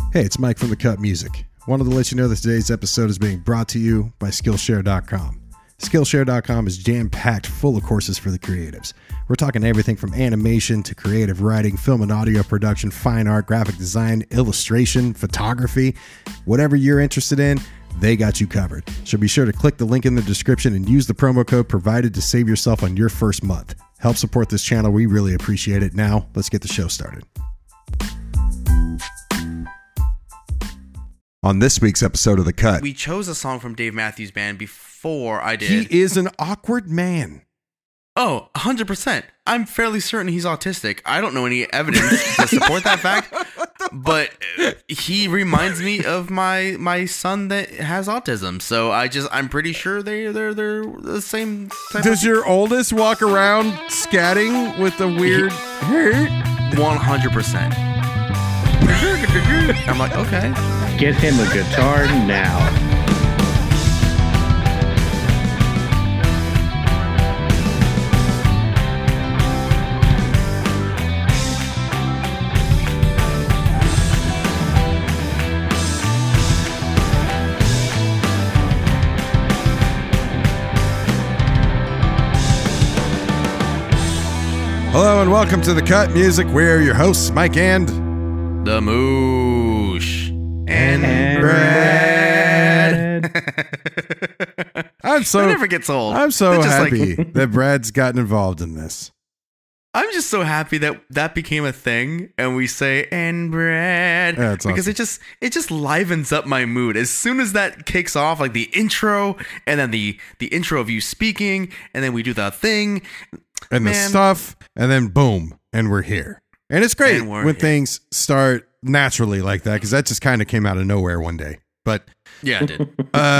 Hey, it's Mike from The Cut Music. Wanted to let you know that today's episode is being brought to you by Skillshare.com. Skillshare.com is jam-packed full of courses for the creatives. We're talking everything from animation to creative writing, film and audio production, fine art, graphic design, illustration, photography. Whatever you're interested in, they got you covered. So be sure to click the link in the description and use the promo code provided to save yourself on your first month. Help support this channel. We really appreciate it. Now, let's get the show started. On this week's episode of The Cut, we chose a song from Dave Matthews Band before I did. He is an awkward man. Oh, 100%. I'm fairly certain he's autistic. I don't know any evidence to support that fact, but he reminds me of my son that has autism. So I'm pretty sure they're the same type. Does your oldest walk around scatting with the weird 100%. I'm like, okay. Get him a guitar now. Hello and welcome to The Cut Music. We're your hosts, Mike and the Moosh and Brad. It never gets old. I'm so happy that Brad's gotten involved in this. I'm just so happy that became a thing, and we say "and Brad" because awesome. it just livens up my mood as soon as that kicks off, like the intro, and then the intro of you speaking, and then we do the thing, and the stuff, and then boom, and we're here. And it's great when things start naturally like that, because that just kind of came out of nowhere one day. But yeah, it did.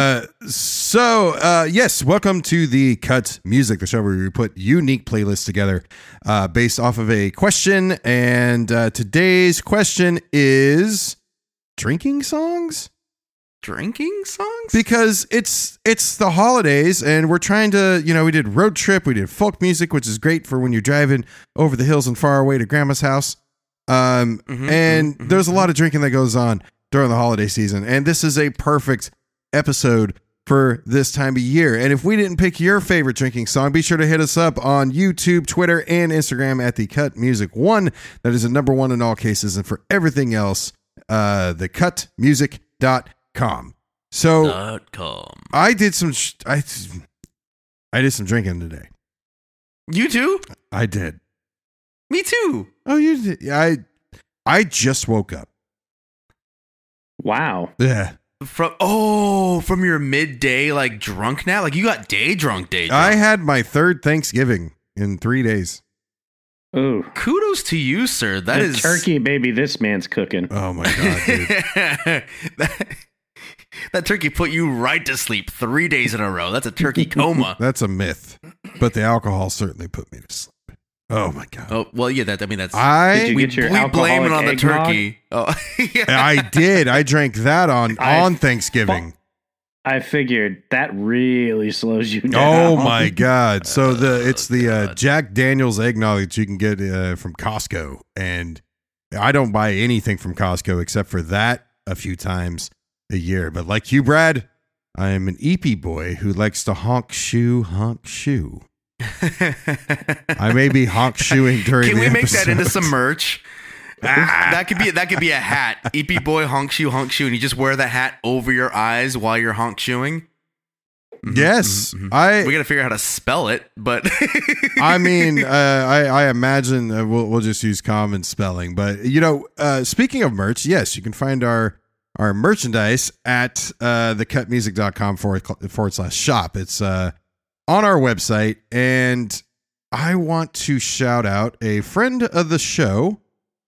Yes, welcome to The Cut Music, the show where we put unique playlists together based off of a question. And today's question is drinking songs? Drinking songs? Because it's the holidays, and we're trying to, we did road trip, we did folk music, which is great for when you're driving over the hills and far away to grandma's house. There's a lot of drinking that goes on during the holiday season, and this is a perfect episode for this time of year. And if we didn't pick your favorite drinking song, be sure to hit us up on YouTube, Twitter, and Instagram at The Cut Music 1. That is a number one in all cases, and for everything else, thecutmusic.com. So I did some drinking today. You too? I did. Me too. Oh, you did? I just woke up. Wow. Yeah. From your midday drunk nap? Like you got day drunk. I had my third Thanksgiving in 3 days. Ooh. Kudos to you, sir. That is turkey, baby. This man's cooking. Oh my God, dude. That turkey put you right to sleep 3 days in a row. That's a turkey coma. That's a myth, but the alcohol certainly put me to sleep. Oh my God. Oh well, yeah. Did you get your we blame it on the eggnog? turkey. Oh, yeah. I did. I drank that on Thanksgiving. I figured that really slows you down. Oh my God. So it's the Jack Daniel's eggnog that you can get from Costco, and I don't buy anything from Costco except for that a few times a year. But like you, Brad, I am an EP boy who likes to honk shoe. I may be honk shoeing during the episode. Can we make that into some merch? That could be a hat. EP boy honk shoe, and you just wear that hat over your eyes while you're honk shoeing. Yes, we got to figure out how to spell it, but I mean, I imagine we'll just use common spelling. But speaking of merch, yes, you can find our merchandise at thecutmusic.com/shop. It's on our website, and I want to shout out a friend of the show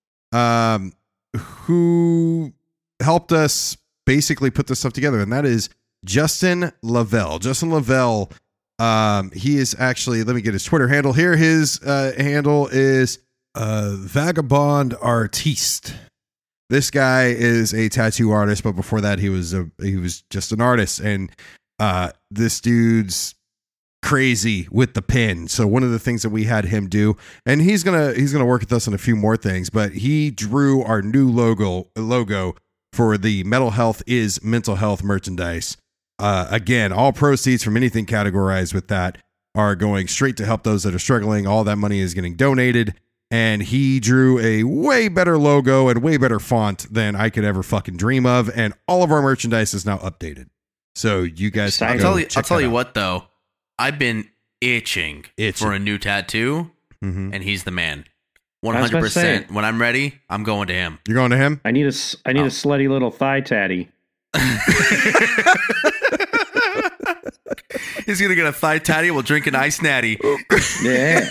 who helped us basically put this stuff together, and that is Justin Lavelle. Justin Lavelle, he is actually, let me get his Twitter handle here. His handle is Vagabond Artiste. This guy is a tattoo artist, but before that he was just an artist, and this dude's crazy with the pen. So one of the things that we had him do, and he's gonna work with us on a few more things, but he drew our new logo for the Metal Health is Mental Health merchandise. Again, all proceeds from anything categorized with that are going straight to help those that are struggling. All that money is getting donated. And he drew a way better logo and way better font than I could ever fucking dream of. And all of our merchandise is now updated. So you guys can go I'll check tell that you out. what, though. I've been itching for a new tattoo, Mhm. and he's the man. I was about to say. 100%. When I'm ready, I'm going to him. You're going to him? I need a slutty little thigh tatty. He's going to get a thigh tatty. We'll drink an ice natty. Yeah.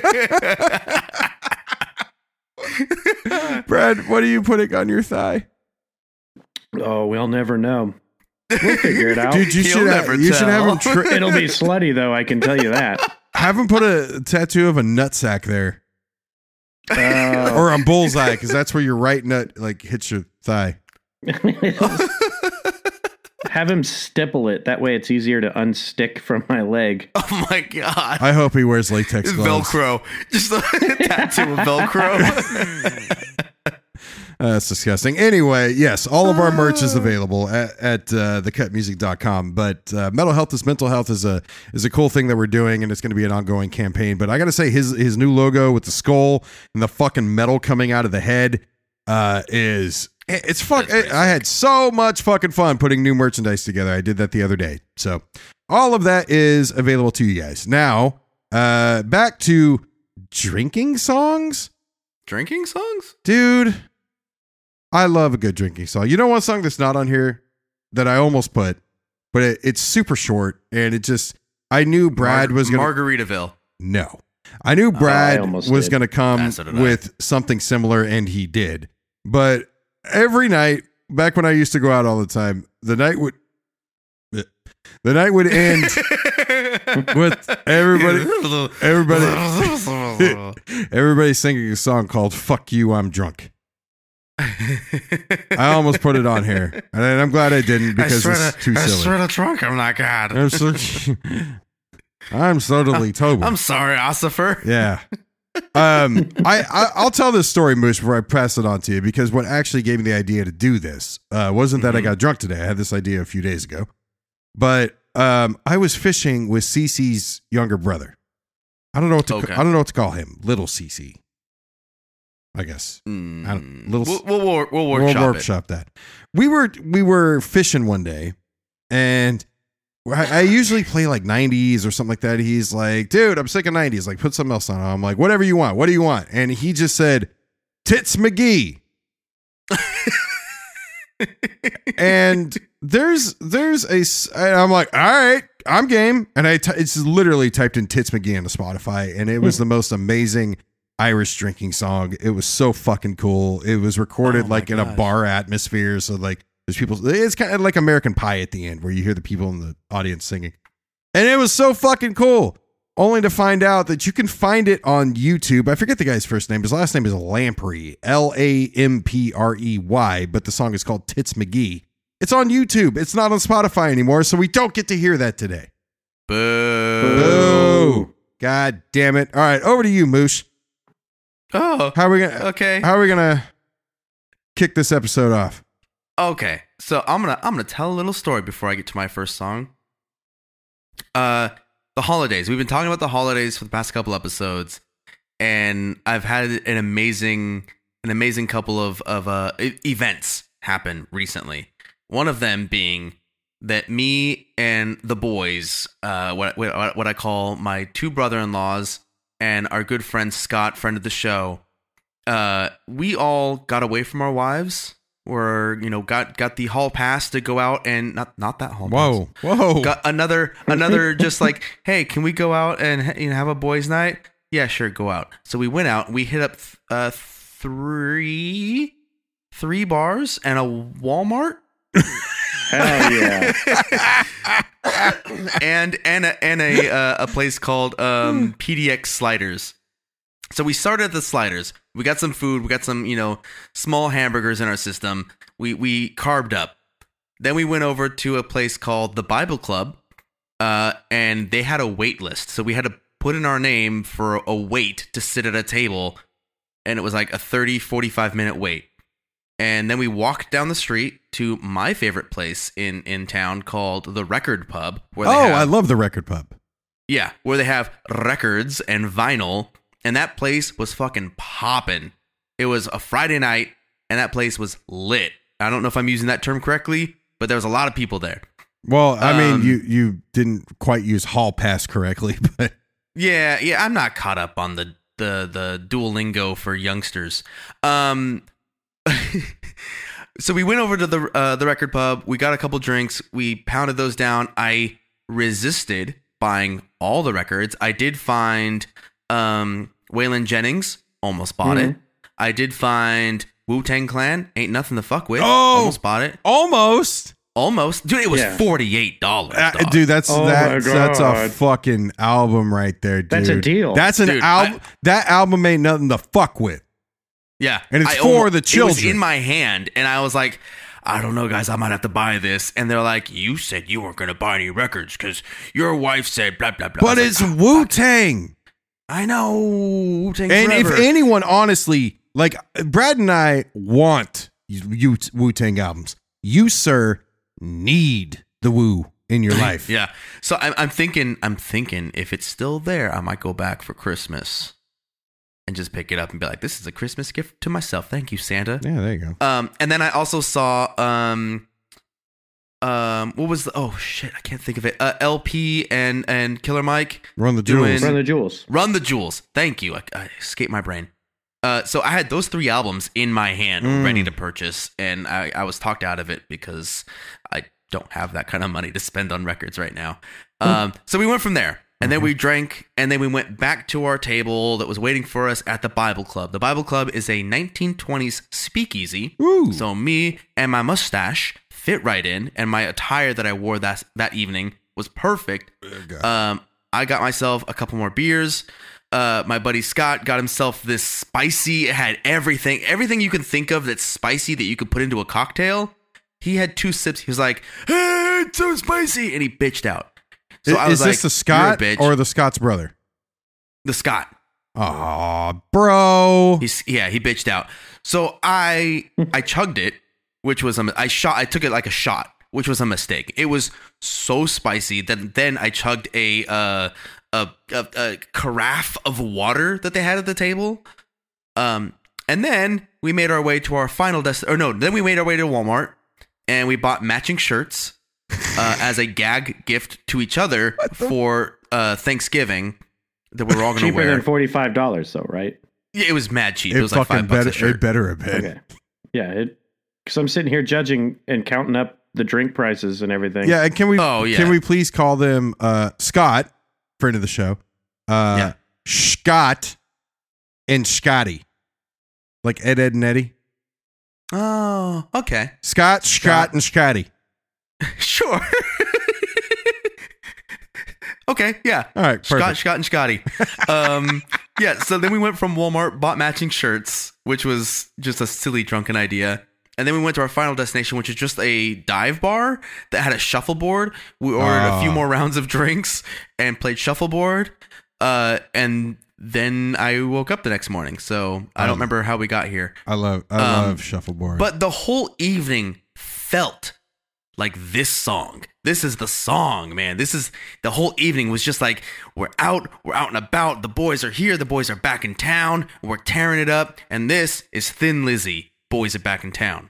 Brad, what are you putting on your thigh? Oh, we'll never know. We'll figure it out. Dude, you He'll should never have him tell. It'll be slutty, though, I can tell you that. have him put a tattoo of a nutsack there. Uh, Or a bullseye, because that's where your right nut like hits your thigh. have him stipple it. That way it's easier to unstick from my leg. Oh, my God. I hope he wears latex It's gloves. Velcro. Just a tattoo of Velcro. That's disgusting. Anyway, yes, all of our merch is available at thecutmusic.com. But Mental Health is Mental Health is a cool thing that we're doing, and it's going to be an ongoing campaign. But I got to say, his new logo with the skull and the fucking metal coming out of the head it's fuck. I had so much fucking fun putting new merchandise together. I did that the other day. So all of that is available to you guys. Now, back to drinking songs. Drinking songs? Dude, I love a good drinking song. You know one song that's not on here that I almost put, but it's super short, and it just, I knew Brad was going to... Margaritaville. No. I knew Brad almost was did. going to come So did I. with something similar, and he did. But every night, back when I used to go out all the time, the night would end with everybody singing a song called "Fuck You, I'm Drunk." I almost put it on here, and I'm glad I didn't because it's too I silly. swear to drunk, I'm not God. I'm totally tober. I'm sorry, Ossifer. Yeah. I'll tell this story, Moose, before I pass it on to you, because what actually gave me the idea to do this wasn't that I got drunk today. I had this idea a few days ago, but I was fishing with Cece's younger brother. I don't know what to call him. Little Cece, I guess. We'll workshop that. We were fishing one day, and I usually play like 90s or something like that. He's like, dude, I'm sick of 90s. Like, put something else on. I'm like, whatever you want. What do you want? And he just said, Tits McGee. And I'm like, all right, I'm game. And it's literally typed in Tits McGee on the Spotify. And it was the most amazing Irish drinking song. It was so fucking cool. It was recorded in a bar atmosphere. So like, there's people, it's kind of like American Pie at the end where you hear the people in the audience singing. And it was so fucking cool. Only to find out that you can find it on YouTube. I forget the guy's first name. His last name is Lamprey, Lamprey, but the song is called Tits McGee. It's on YouTube. It's not on Spotify anymore, so we don't get to hear that today. Boo. God damn it. All right, over to you, Moosh. Oh, How are we gonna kick this episode off? okay. So I'm gonna tell a little story before I get to my first song. The holidays. We've been talking about the holidays for the past couple episodes, and I've had an amazing couple of events happen recently. One of them being that me and the boys, what I call my two brother-in-laws and our good friend Scott, friend of the show, we all got away from our wives. Or got the hall pass to go out and not that hall pass. Whoa! Got another just like, hey, can we go out and have a boys' night? Yeah, sure, go out. So we went out. We hit up three bars and a Walmart. Hell yeah! and a place called PDX Sliders. So we started at the Sliders. We got some food. We got some, small hamburgers in our system. We carved up. Then we went over to a place called the Bible Club, and they had a wait list. So we had to put in our name for a wait to sit at a table, and it was like a 30, 45-minute wait. And then we walked down the street to my favorite place in town called the Record Pub. Where I love the Record Pub. Yeah, where they have records and vinyl. And that place was fucking popping. It was a Friday night, and that place was lit. I don't know if I'm using that term correctly, but there was a lot of people there. Well, I mean, you didn't quite use hall pass correctly, but yeah, I'm not caught up on the Duolingo for youngsters. So we went over to the Record Pub. We got a couple drinks. We pounded those down. I resisted buying all the records. I did find Waylon Jennings. Almost bought it. I did find Wu-Tang Clan. Ain't Nothing to Fuck With. Almost bought it. Almost. Dude, it was $48. Dude, that's a fucking album right there, dude. That's a deal. That's an album. That album ain't nothing to fuck with. Yeah. And it's for the children. It was in my hand, and I was like, I don't know, guys, I might have to buy this. And they're like, you said you weren't going to buy any records because your wife said blah, blah, blah. But it's like, Wu-Tang. I know. Wu-Tang And forever. if anyone, honestly, like Brad and I want Wu-Tang albums. You, sir, need the Wu in your life. Yeah. So I'm thinking if it's still there, I might go back for Christmas and just pick it up and be like, this is a Christmas gift to myself. Thank you, Santa. Yeah, there you go. And then I also saw what was the, oh shit, I can't think of it. LP and Killer Mike. Run the Jewels. Run the Jewels. Thank you. I escaped my brain. So I had those 3 albums in my hand ready to purchase, and I was talked out of it because I don't have that kind of money to spend on records right now. So we went from there, and then we drank, and then we went back to our table that was waiting for us at the Bible Club. The Bible Club is a 1920s speakeasy. Ooh. So me and my mustache fit right in, and my attire that I wore that evening was perfect. I got myself a couple more beers. My buddy Scott got himself this spicy. It had everything you can think of that's spicy that you could put into a cocktail. He had 2 sips. He was like, "Hey, it's so spicy," and he bitched out. So I was is this the Scott or the Scott's brother? The Scott. Aw, bro. He bitched out. So I chugged it, which was I took it like a shot, which was a mistake. It was so spicy that then I chugged a carafe of water that they had at the table. And then we made our way to our final then we made our way to Walmart and we bought matching shirts as a gag gift to each other for Thanksgiving that we were all going to wear. Cheaper than $45 though, right? Yeah, it was mad cheap. It was like $5 a shirt. It better have been. Okay. Yeah, because I'm sitting here judging and counting up the drink prices and everything. Yeah, and can we please call them Scott, friend of the show, Scott and Scotty, like Ed, and Eddie. Oh, okay. Scott, and Scotty. Sure. Okay, yeah. All right, perfect. Scott and Scotty. Yeah, so then we went from Walmart, bought matching shirts, which was just a silly drunken idea. And then we went to our final destination, which is just a dive bar that had a shuffleboard. We ordered a few more rounds of drinks and played shuffleboard. And then I woke up the next morning. So I don't remember how we got here. I love shuffleboard. But the whole evening felt like this song. This is the song, man. The whole evening was just like, we're out and about. The boys are here. The boys are back in town. We're tearing it up. And this is Thin Lizzy. Boys are back in town.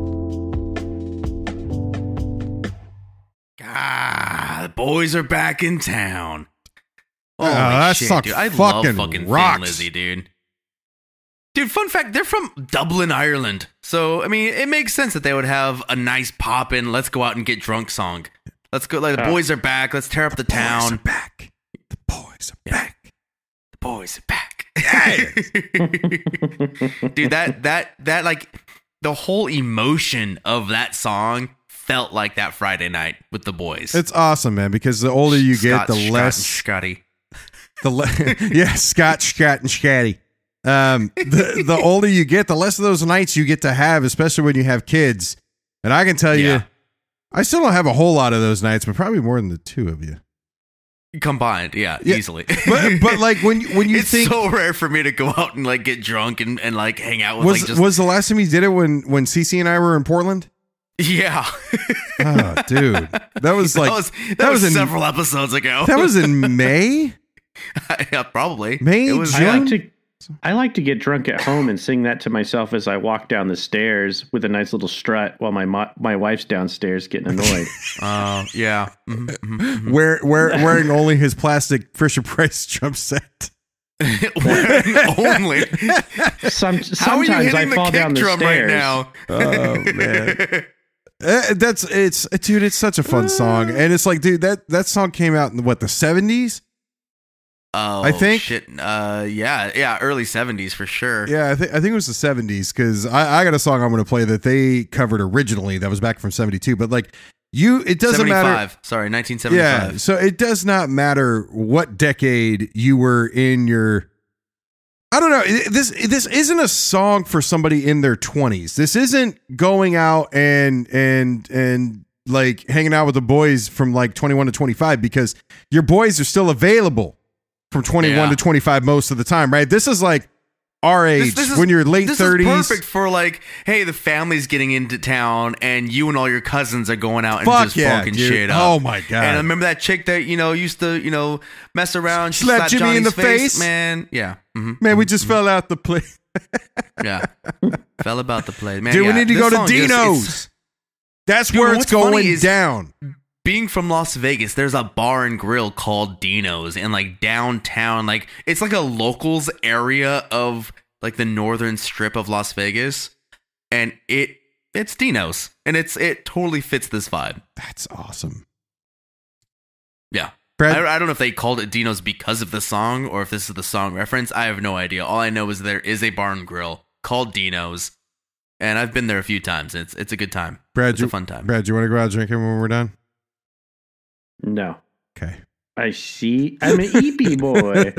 The boys are back in town. Holy that shit, song dude. I fucking love fucking rocks. Thin Lizzy, dude. Dude, fun fact, they're from Dublin, Ireland. So, I mean, it makes sense that they would have a nice pop-in, let's go out and get drunk song. Let's go, like, the boys are back. Let's tear up the town. Boys are back. The boys are back. The boys are back. Yes. Dude, that like the whole emotion of that song felt like that Friday night with the boys. It's awesome, man, because the older you get, the less Scotty. Scott, and Scotty. The older you get, the less of those nights you get to have, especially when you have kids. And I can tell you, I still don't have a whole lot of those nights, but probably more than the 2 of you. Combined, yeah, Yeah. easily. But like when you it's think so rare for me to go out and like get drunk and like hang out with was like just was the last time you did it when Cece and I were in Portland? yeah. Oh, dude, that was like that was in several episodes ago. that was in May. Yeah, probably. May, It was June? I like to get drunk at home and sing that to myself as I walk down the stairs with a nice little strut while my wife's downstairs getting annoyed. yeah. Mhm, mhm, mhm. Wearing only his plastic Fisher Price drum set. Wearing only. How are you Sometimes I hitting the fall kick down the drum stairs. right now? Oh man. It's such a fun song, and it's like, dude, that song came out in what, the 70s? Oh, I think- shit. Yeah, early 70s for sure. Yeah, I think it was the 70s, because I got a song I'm going to play that they covered originally that was back from 72, but like it doesn't matter. 75. Sorry, 1975. Yeah, so it does not matter what decade you were in your. I don't know. This isn't a song for somebody in their 20s. This isn't going out and like hanging out with the boys from like 21 to 25, because your boys are still available from 21 Yeah. to 25 most of the time, right? This is like our age, This is- when you're late this 30s. is perfect for like, hey, the family's getting into town and you and all your cousins are going out and Fuck just yeah, fucking dude. shit up. Oh my God. And I remember that chick that used to mess around, she Slapped slapped Jimmy in Johnny's the face? man. Yeah, Man, we just fell out the play. yeah, fell about the play, man. Dude, yeah, we need to this go to song just- Dino's. That's Dude, where it's what's funny going is- down. Being from Las Vegas, there's a bar and grill called Dino's in like downtown. Like it's like a locals area of like the northern strip of Las Vegas, and it's Dino's, and it totally fits this vibe. That's awesome. Yeah. Brad, I don't know if they called it Dino's because of the song or if this is the song reference. I have no idea. All I know is there is a bar and grill called Dino's, and I've been there a few times. It's a good time. Brad, It's a fun time. Brad, do you want to go out drinking when we're done? No. Okay. I see. I'm an EP boy.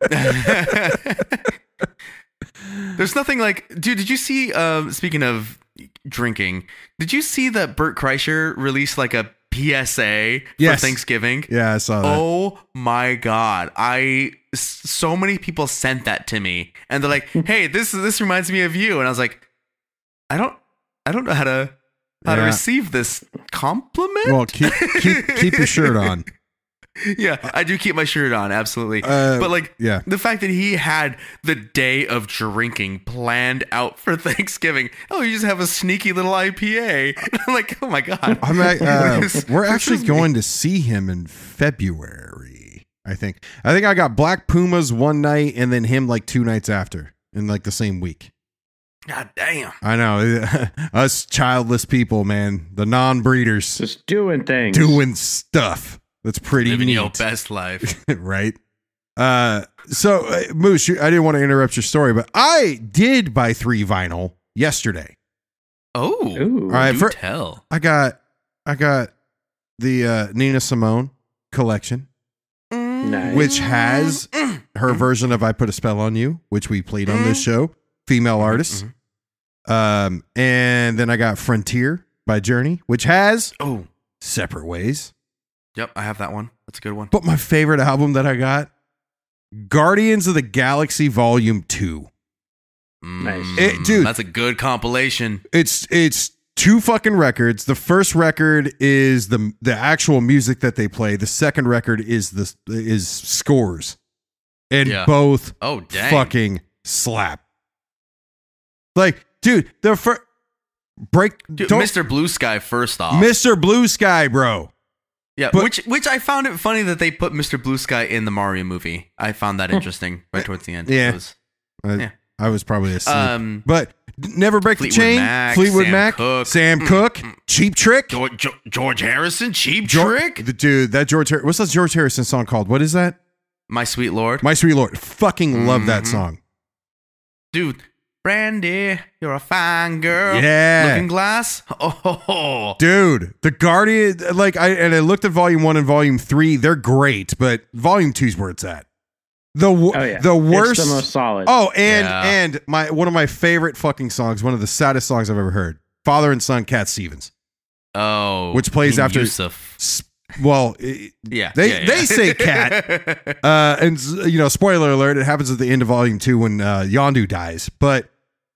There's nothing like, dude, did you see, speaking of drinking, did you see that Bert Kreischer released like a PSA Yes. for Thanksgiving? Yeah, I saw that. Oh my God. So many people sent that to me and they're like, hey, this reminds me of you. And I was like, I don't know how to Yeah. receive this compliment. Well, keep your shirt on. Yeah, I do keep my shirt on, absolutely. Uh, but like, yeah. the fact that he had the day of drinking planned out for Thanksgiving. Oh, you just have a sneaky little IPA. I'm like, oh my God. We're actually going to see him in February, I think. I got Black Pumas one night and then him like 2 nights after in like the same week. God damn. I know. Us childless people, man. The non-breeders Just doing things. doing stuff. That's pretty Living neat. your best life. Right? So, Moose, I didn't want to interrupt your story, but I did buy 3 vinyl yesterday. Oh, Ooh. All right, do tell. I got the Nina Simone collection, Nice. which has her version of "I Put a Spell on You," which we played on this show, female artist. And then I got Frontier by Journey, which has Oh, Separate Ways. yep, I have that one. That's a good one. But my favorite album that I got, Guardians of the Galaxy Volume 2. Nice. Dude. That's a good compilation. It's 2 fucking records. The first record is the actual music that they play. The second record is scores. And Yeah. both Oh, dang. fucking slap. Like, dude, the first Dude, don't- Mr. Blue Sky first off. Mr. Blue Sky, bro. Yeah, But- which I found it funny that they put Mr. Blue Sky in the Mario movie. I found that interesting right towards the end. Yeah. It was, Yeah. I was probably asleep. But Never Break the Fleetwood Chain, Mac, Fleetwood Sam Mac, Cooke. Sam Cooke, Cheap Trick. George Harrison, Cheap Geor- Trick, The dude, that what's that George Harrison song called? What is that? My Sweet Lord. My Sweet Lord. Fucking love that song. Dude, Brandy, you're a fine girl. Yeah. Looking Glass. Oh, Dude, the Guardian, like I looked at Volume 1 and Volume 3, they're great, but Volume 2 is where it's at. The worst. It's the most solid. Oh, Yeah. and one of my favorite fucking songs, one of the saddest songs I've ever heard. Father and Son, Cat Stevens. oh, Which plays King after- Yusuf. Well, Yeah. they say cat. And you know, spoiler alert, it happens at the end of volume 2 when Yondu dies. But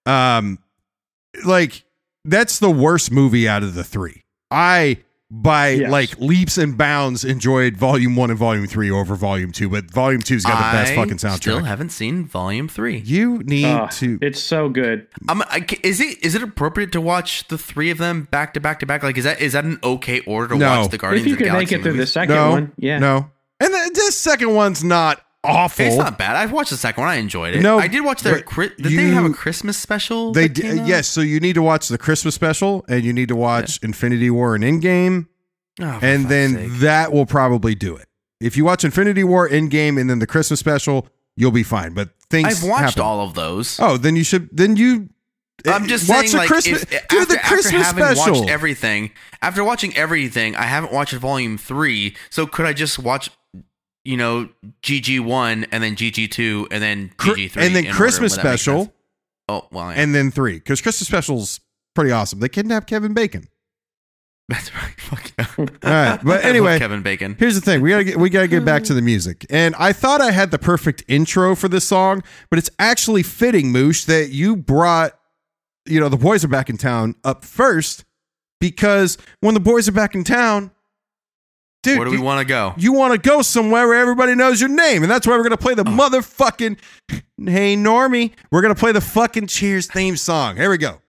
like that's the worst movie out of the 3. I like leaps and bounds enjoyed volume 1 and volume 3 over volume 2, but volume 2's got the best fucking soundtrack. Still haven't seen volume 3. You need to. It's so good. Is it appropriate to watch the 3 of them back to back to back? Like, is that an okay order to watch the Guardians If you of the could Galaxy make it through the movies? second one, yeah. No. And this second one's not awful. It's not bad. I've watched the second one. I enjoyed it. No, I did watch their. Did they have a Christmas special? They did. Yes. So you need to watch the Christmas special, and you need to watch Infinity War and Endgame, and then that will probably do it. If you watch Infinity War, Endgame, and then the Christmas special, you'll be fine. But things I've watched happen. all of those. Oh, then you should. Then you. I'm just watch saying, the like, Christmas. after the Christmas having special. watched everything, after watching everything, I haven't watched volume 3. So could I just watch, you know, GG1 and then GG2 and then GG3 and then in Christmas order? Would that make special? sense? Oh well, yeah. And then 3, because Christmas special's pretty awesome. They kidnap Kevin Bacon. That's right. Fuck yeah. All right, but I love anyway, Kevin Bacon. Here's the thing: we gotta get back to the music. And I thought I had the perfect intro for this song, but it's actually fitting, Moosh, that you brought, you know, The Boys Are Back in Town up first, because when the boys are back in town, dude, Where do we want to go? you want to go somewhere where everybody knows your name, and that's why we're gonna play the motherfucking Hey Normie. We're gonna play the fucking Cheers theme song. Here we go.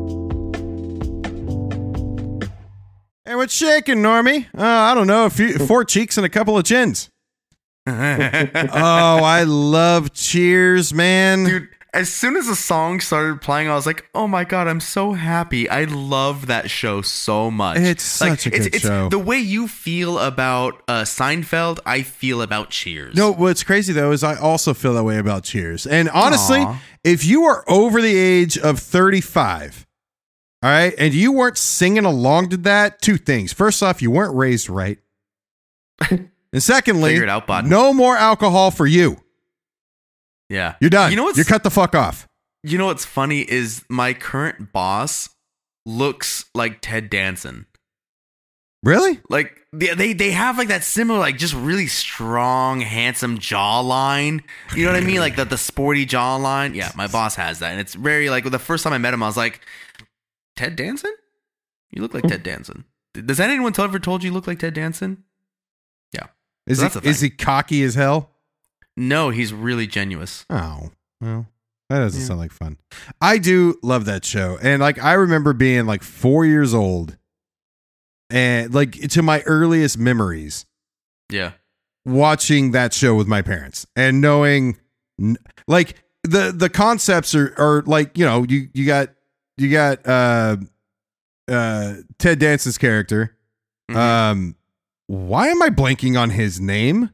Hey, what's shaking, Normie? I don't know, 4 cheeks and a couple of chins. Oh, I love Cheers, man. Dude, as soon as the song started playing, I was like, oh my God, I'm so happy. I love that show so much. It's such a good show. The way you feel about Seinfeld, I feel about Cheers. No, what's crazy, though, is I also feel that way about Cheers. And honestly, Aw. if you are over the age of 35, all right, and you weren't singing along to that, 2 things. First off, you weren't raised right. And secondly, Figure it out, bud. no more alcohol for you. Yeah. You're done. You know what's You're cut the fuck off. You know what's funny is my current boss looks like Ted Danson. Really? Like they have like that similar, like just really strong, handsome jawline. You know what I mean? Like the sporty jawline. Yeah, my boss has that, and it's very like the first time I met him, I was like, Ted Danson? You look like Ted Danson. Does anyone ever told you look like Ted Danson? Yeah. Is So that's the is he cocky as hell? No, he's really genuous. Oh, well, that doesn't sound like fun. I do love that show. And like, I remember being like 4 years old and like to my earliest memories Yeah. watching that show with my parents and knowing like the concepts are like, you know, you got Ted Danson's character. Mm-hmm. Why am I blanking on his name?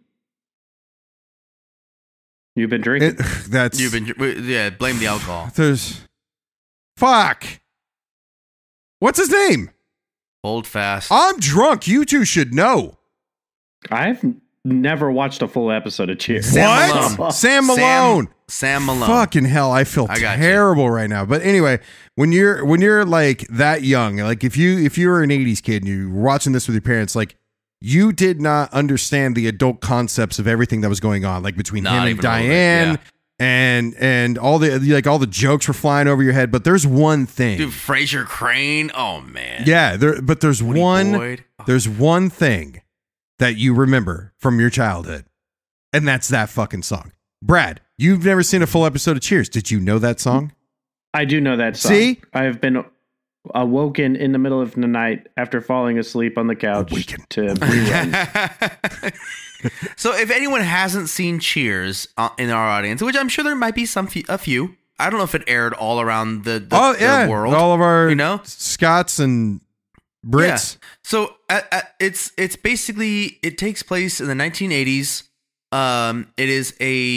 You've been drinking. That's blame the alcohol. There's fuck. What's his name? Hold fast. I'm drunk. You two should know. I've never watched a full episode of Cheers. Sam What? Malone. Sam Malone. Sam Malone. Fucking hell, I feel I got you. terrible right now. But anyway, when you're like that young, like if you were an 80s kid and you were watching this with your parents, like you did not understand the adult concepts of everything that was going on, like between Not him and even a little bit, Diane, yeah. and all the jokes were flying over your head. But there's one thing, Dude, Fraser Crane. Oh man. yeah. There's Woody one. Boyd. Oh. There's one thing that you remember from your childhood, and that's that fucking song. Brad, you've never seen a full episode of Cheers. Did you know that song? I do know that song. See? I've been awoken in the middle of the night after falling asleep on the couch Awaken. to reruns. So if anyone hasn't seen Cheers in our audience, which I'm sure there might be a few, I don't know if it aired all around the world. all of our you know? Scots and Brits. Yeah. So it's basically, it takes place in the 1980s. It is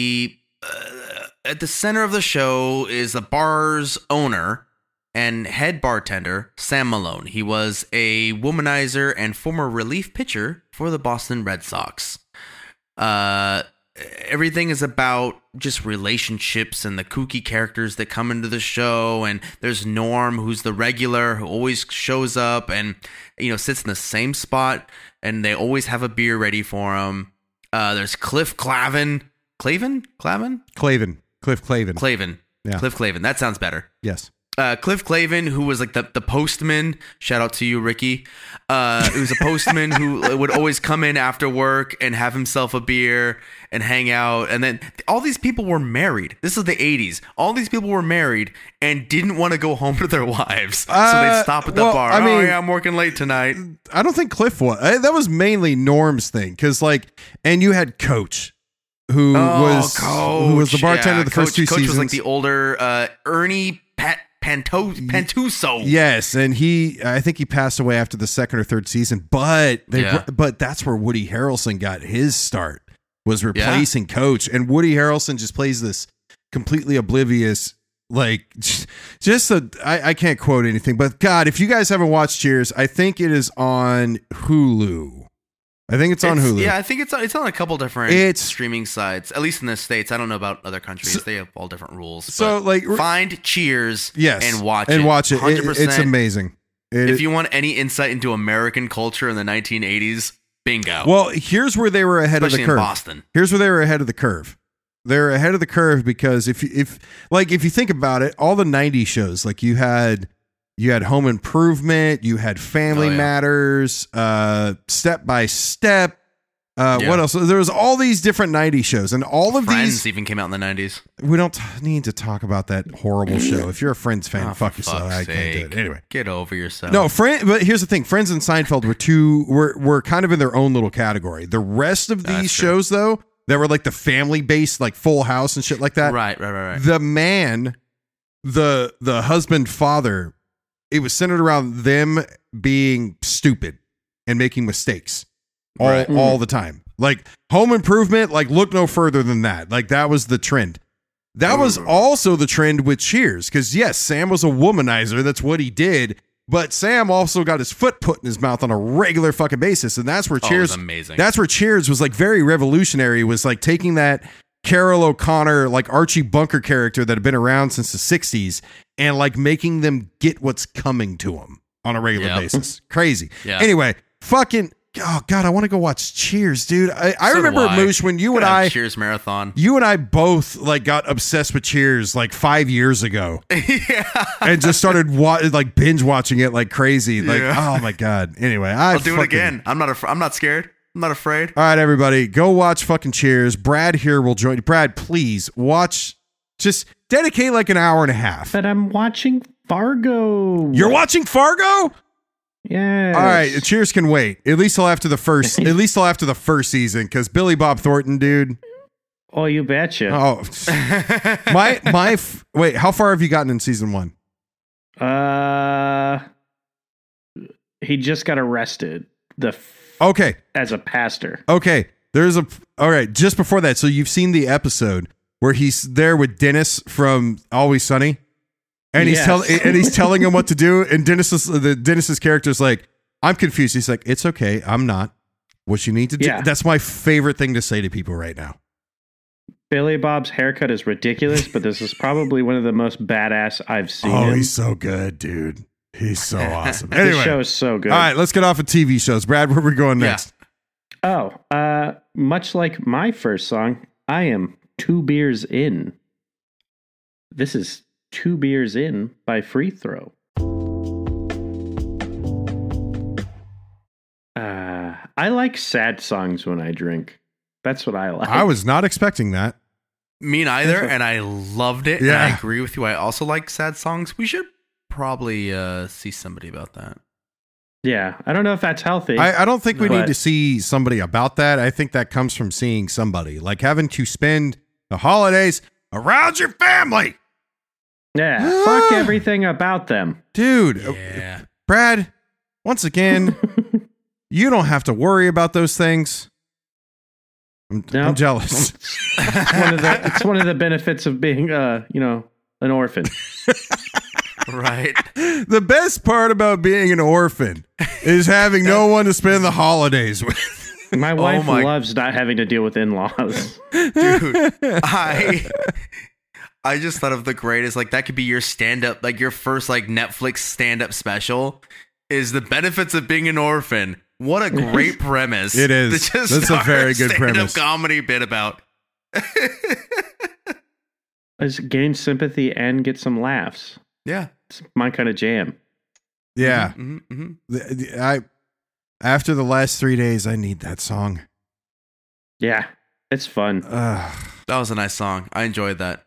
at the center of the show is the bar's owner and head bartender, Sam Malone. He was a womanizer and former relief pitcher for the Boston Red Sox. Everything is about just relationships and the kooky characters that come into the show. And there's Norm, who's the regular, who always shows up and, you know, sits in the same spot and they always have a beer ready for him. There's Cliff Clavin. Cliff Clavin. Yeah. Cliff Clavin. That sounds better. Yes. Cliff Clavin, who was like the postman. Shout out to you, Ricky. He was a postman who would always come in after work and have himself a beer and hang out. And then all these people were married. This is the 80s. All these people were married and didn't want to go home to their wives. So they'd stop at the bar. I mean, I'm working late tonight. I don't think Cliff was. That was mainly Norm's thing. Because, and you had Coach. Who was the bartender the first two Coach seasons. Was like the older Ernie Pantuso. Yes, and I think he passed away after the second or third season. But that's where Woody Harrelson got his start, was replacing Coach. And Woody Harrelson just plays this completely oblivious, I can't quote anything. But God, if you guys haven't watched Cheers, I think it is on Hulu. I think it's on Hulu. Yeah, I think it's on a couple different streaming sites, at least in the States. I don't know about other countries. They have all different rules. So, find Cheers and watch it. 100%. It's amazing. If you want any insight into American culture in the 1980s, bingo. Well, here's where they were ahead of the curve. Especially in Boston. Here's where they were ahead of the curve. They're ahead of the curve because if you think about it, all the 90s shows, you had Home Improvement, you had Family Matters, Step by Step. What else? There was all these different 90s shows, and all of Friends even came out in the 90s. We don't need to talk about that horrible show. If you're a Friends fan, fuck yourself. I can't do it. Anyway, get over yourself. No, but here's the thing: Friends and Seinfeld were kind of in their own little category. The rest of these shows, though, that were like the family-based, like Full House and shit like that. Right. The man, the husband, father. It was centered around them being stupid and making mistakes all the time. Like Home Improvement, look no further than that. That was the trend. That was also the trend with Cheers. Because yes, Sam was a womanizer. That's what he did. But Sam also got his foot put in his mouth on a regular fucking basis. And that's where Cheers, amazing. That's where Cheers was very revolutionary, was taking that Carol O'Connor, Archie Bunker character that had been around since the 60s and making them get what's coming to them on a regular basis. Crazy. Yeah. Anyway, oh God, I want to go watch Cheers, dude. I remember, Moosh, when you and I Cheers marathon. You and I both got obsessed with Cheers 5 years ago. Yeah. And just started binge watching it like crazy. Oh my God. Anyway, I'll do it again. I'm not scared. I'm not afraid. All right, everybody, go watch fucking Cheers. Brad here will join you. Brad, please watch. Just dedicate an hour and a half. But I'm watching Fargo. You're watching Fargo? Yeah. All right, Cheers can wait. At least till after the first. Season, because Billy Bob Thornton, dude. Oh, you betcha. Oh, wait. How far have you gotten in season 1? He just got arrested. Okay. As a pastor. Okay. All right. Just before that, so you've seen the episode where he's there with Dennis from Always Sunny, and he's telling him what to do, and Dennis's character's like, I'm confused. He's like, it's okay, I'm not. What you need to do. Yeah. That's my favorite thing to say to people right now. Billy Bob's haircut is ridiculous, but this is probably one of the most badass I've seen. Oh, he's so good, dude. He's so awesome. Anyway, the show is so good. All right, let's get off of TV shows. Brad, where are we going next? Yeah. Much like my first song, I am 2 beers in. This is 2 Beers In by Free Throw. I like sad songs when I drink. That's what I like. I was not expecting that. Me neither, and I loved it. Yeah. And I agree with you. I also like sad songs. We should probably see somebody about that. Yeah, I don't know if that's healthy. I don't think we need to see somebody about that. I think that comes from seeing somebody, having to spend the holidays around your family. Yeah, fuck everything about them. Dude, Brad, once again, you don't have to worry about those things. I'm jealous. It's one of the benefits of being, an orphan. Right. The best part about being an orphan is having no one to spend the holidays with. My wife loves not having to deal with in-laws. Dude, I just thought of the greatest, that could be your stand-up, your first Netflix stand-up special is the benefits of being an orphan What a great premise. It is. To just That's a start very good stand-up premise. comedy bit about. Let's gain sympathy and get some laughs. Yeah. It's my kind of jam. Yeah. Mm-hmm, mm-hmm. After the last 3 days, I need that song. Yeah, it's fun. That was a nice song. I enjoyed that.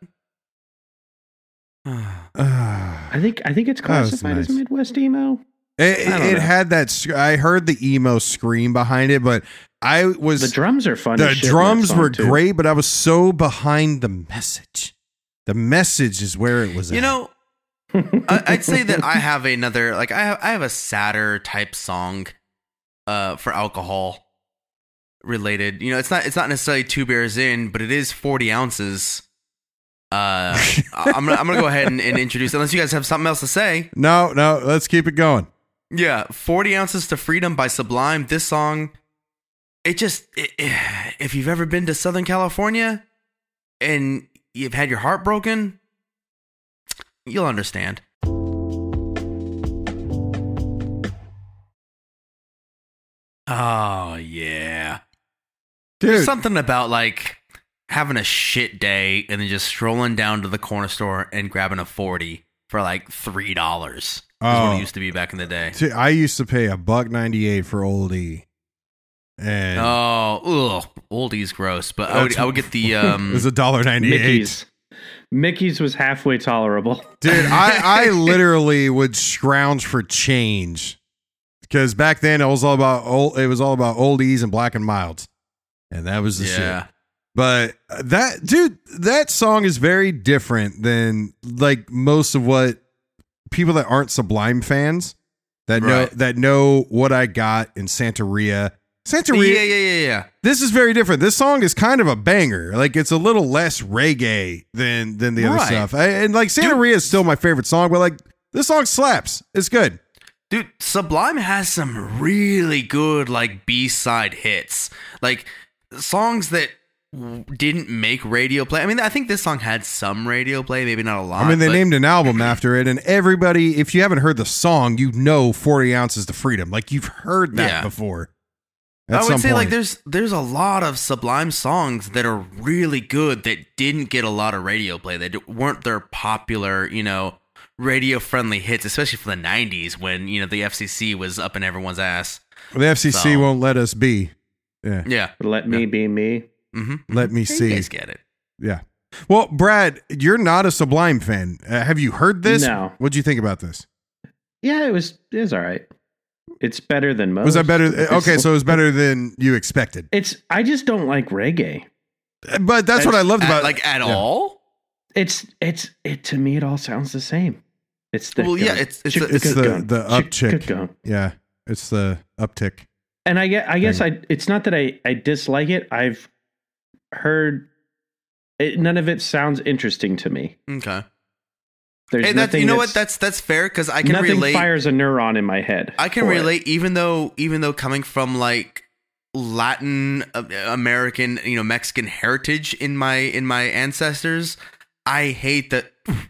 I think it's classified as Midwest emo. It had that. I heard the emo scream behind it, but I was the drums are fun. The drums were great, but I was so behind the message. The message is where it was. You know, I'd say that I have another like I have a sadder type song, for alcohol related. You know, it's not necessarily 2 beers in, but it is 40 ounces. I'm gonna go ahead and introduce, unless you guys have something else to say. No, let's keep it going. Yeah, 40 Ounces to Freedom by Sublime. This song, if you've ever been to Southern California and you've had your heart broken, you'll understand. Oh, yeah. Dude. There's something about like having a shit day and then just strolling down to the corner store and grabbing a 40 for like $3. Is what it used to be back in the day. I used to pay $1.98 for Old E. And Old E's gross. But I would get the it was $1.98. Mickey's was halfway tolerable. Dude, I literally would scrounge for change. Because back then it was all about Old E's and Black and Milds. And that was the shit. But that song is very different than like most of what people that aren't Sublime fans that know what I got in Santeria. Yeah. This is very different. This song is kind of a banger. Like it's a little less reggae than the other stuff. And like Santeria is still my favorite song, but like this song slaps. It's good. Dude, Sublime has some really good like B-side hits. Like songs that didn't make radio play. I mean, I think this song had some radio play, maybe not a lot. I mean, they named an album after it, and everybody, if you haven't heard the song, you know 40 Ounces to Freedom. Like, you've heard that before. I would say, like, there's a lot of Sublime songs that are really good that didn't get a lot of radio play. They weren't their popular, radio-friendly hits, especially for the 90s when, the FCC was up in everyone's ass. Well, the FCC won't let us be. Yeah. Let me be me. Mm-hmm. Let me see. You guys get it. Yeah. Well, Brad, you're not a Sublime fan. Have you heard this? No. What'd you think about this? Yeah, it was all right. It's better than most. Was that better? Okay, so it was better than you expected. I just don't like reggae. But that's what I loved about it. At all? It to me it all sounds the same. It's the it's the uptick. Yeah, it's the uptick. And I guess it's not that I dislike it. I've heard it, none of it sounds interesting to me. Okay. There's nothing. You know what? That's fair because I can nothing relate. Nothing fires a neuron in my head. I can relate, even though coming from like Latin American, Mexican heritage in my ancestors, I hate that.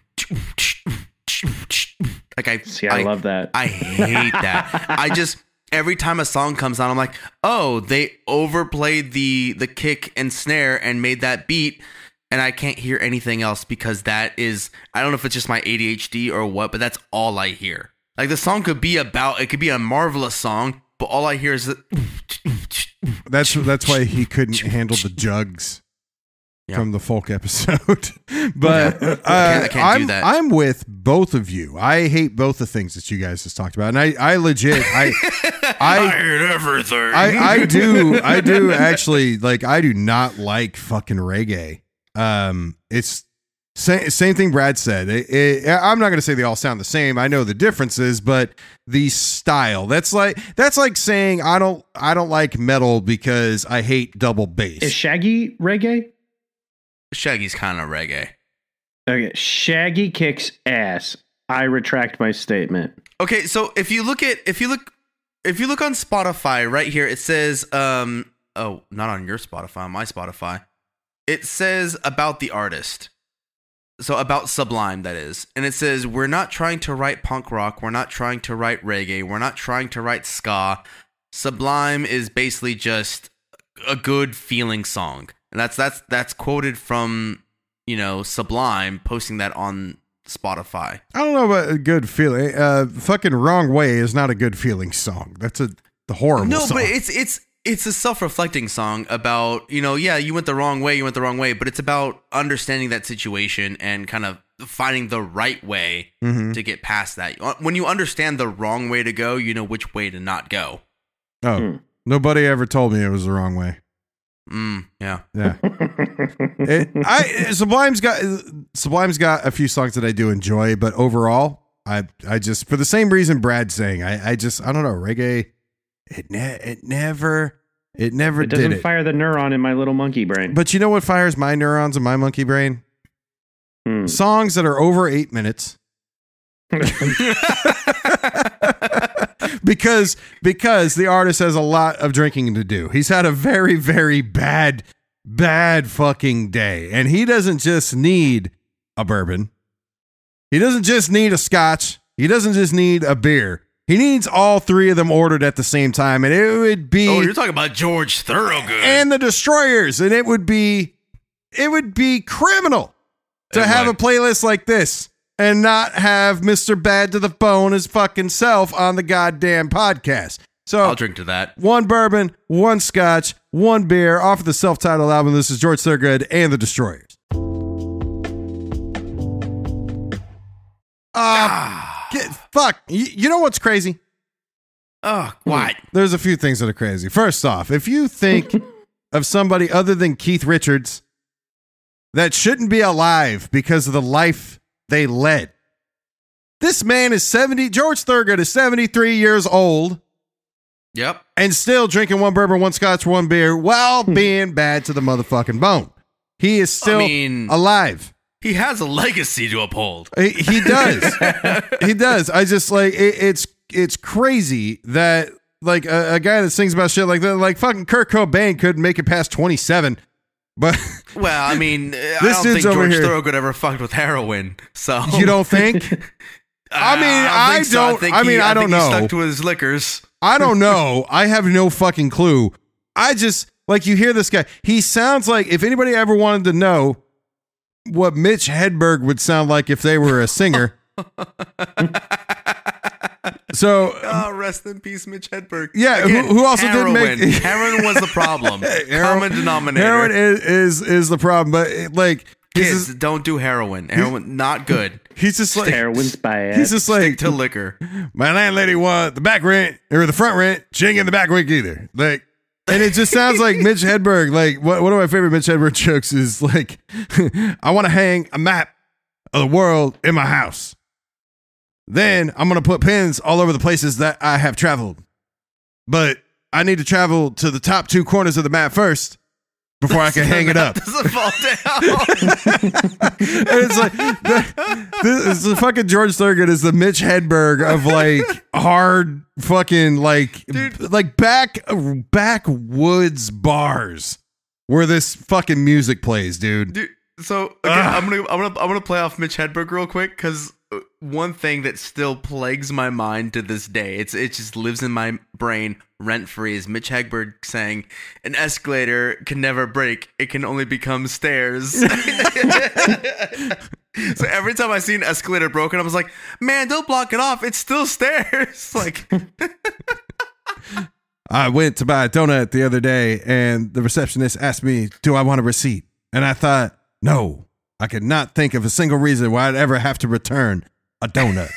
Like I love that. I hate that. Every time a song comes on, I'm like, oh, they overplayed the kick and snare and made that beat, and I can't hear anything else because that is, I don't know if it's just my ADHD or what, but that's all I hear. Like the song could be a marvelous song, but all I hear is that's why he couldn't handle the jugs from the folk episode. But I can't do that. I'm with both of you. I hate both the things that you guys just talked about, and I legit I hate everything. I do actually, like, I do not like fucking reggae. It's same thing Brad said. I'm not going to say they all sound the same. I know the differences, but the style, that's like saying I don't like metal because I hate double bass. Is Shaggy reggae? Shaggy's kind of reggae. Okay, Shaggy kicks ass. I retract my statement. Okay, so if you look on Spotify right here, it says not on your Spotify, on my Spotify. It says about the artist. So about Sublime, that is. And it says, we're not trying to write punk rock, we're not trying to write reggae, we're not trying to write ska. Sublime is basically just a good feeling song. And that's quoted from, Sublime posting that on Spotify. I don't know about a good feeling. Fucking Wrong Way is not a good feeling song. That's the horrible song. No, but it's a self-reflecting song about, you went the wrong way, but it's about understanding that situation and kind of finding the right way to get past that. When you understand the wrong way to go, you know which way to not go. Oh, nobody ever told me it was the wrong way. Yeah. Sublime's got a few songs that I do enjoy, but overall, I just, for the same reason Brad's saying, I don't know, reggae. It never did it. Doesn't fire the neuron in my little monkey brain. But you know what fires my neurons in my monkey brain? Songs that are over 8 minutes. because the artist has a lot of drinking to do. He's had a very, very bad fucking day. And he doesn't just need a bourbon. He doesn't just need a scotch. He doesn't just need a beer. He needs all three of them ordered at the same time. And it would be... Oh, you're talking about George Thorogood. And the Destroyers. And it would be criminal to have a playlist like this and not have Mr. Bad to the Bone his fucking self on the goddamn podcast. So I'll drink to that. 1 bourbon, 1 scotch, 1 beer off of the self-titled album. This is George Thorogood and the Destroyers. Fuck. You know what's crazy? Oh, what? There's a few things that are crazy. First off, if you think of somebody other than Keith Richards that shouldn't be alive because of the life they led, this man is 70. George Thorogood is 73 years old. Yep. And still drinking 1 bourbon, 1 scotch, 1 beer while being bad to the motherfucking bone. He is still alive. He has a legacy to uphold. He does. He does. I just it's crazy that like a guy that sings about shit like that, like fucking Kurt Cobain couldn't make it past 27. But well, I mean, I don't think George Thorogood ever fucked with heroin. So you don't think? I don't know. He stuck to his liquors. I don't know. I have no fucking clue. I just like you hear this guy. He sounds like if anybody ever wanted to know what Mitch Hedberg would sound like if they were a singer. So, rest in peace, Mitch Hedberg. Yeah, again, who also heroin. didn't make heroin was the problem. Common denominator. Heroin is the problem, but like kids don't do heroin. Heroin not good. He's just like heroin's bad. He's just like stick to liquor. My landlady want the back rent or the front rent. She ain't getting the back rent either. Like. And it just sounds like Mitch Hedberg. Like one of my favorite Mitch Hedberg jokes is like, I want to hang a map of the world in my house. Then I'm going to put pins all over the places that I have traveled. But I need to travel to the top 2 corners of the map first before I can hang it up. Doesn't fall down. And it's like, this is fucking George Thorogood is the Mitch Hedberg of like hard fucking like, dude, like backwoods bars where this fucking music plays, dude. So again, I'm gonna play off Mitch Hedberg real quick because one thing that still plagues my mind to this day, it just lives in my brain rent free, is Mitch Hedberg saying, "An escalator can never break; it can only become stairs." So every time I see an escalator broken, I was like, "Man, don't block it off; it's still stairs." Like, I went to buy a donut the other day, and the receptionist asked me, "Do I want a receipt?" And I thought, no, I could not think of a single reason why I'd ever have to return a donut.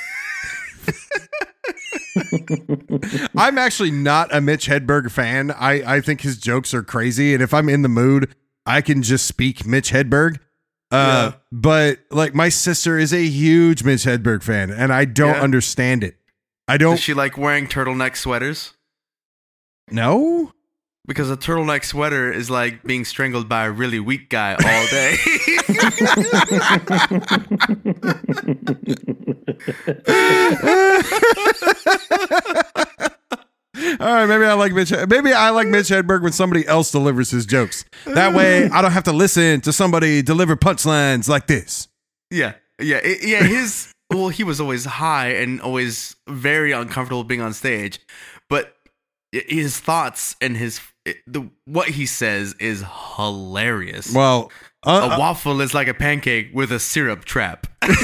I'm actually not a Mitch Hedberg fan. I think his jokes are crazy, and if I'm in the mood, I can just speak Mitch Hedberg. But like my sister is a huge Mitch Hedberg fan, and I don't understand it. Does she like wearing turtleneck sweaters? No. Because a turtleneck sweater is like being strangled by a really weak guy all day. All right, maybe I like Mitch Hedberg when somebody else delivers his jokes. That way, I don't have to listen to somebody deliver punchlines like this. Yeah. He was always high and always very uncomfortable being on stage, but his thoughts and what he says is hilarious. Well, a waffle is like a pancake with a syrup trap.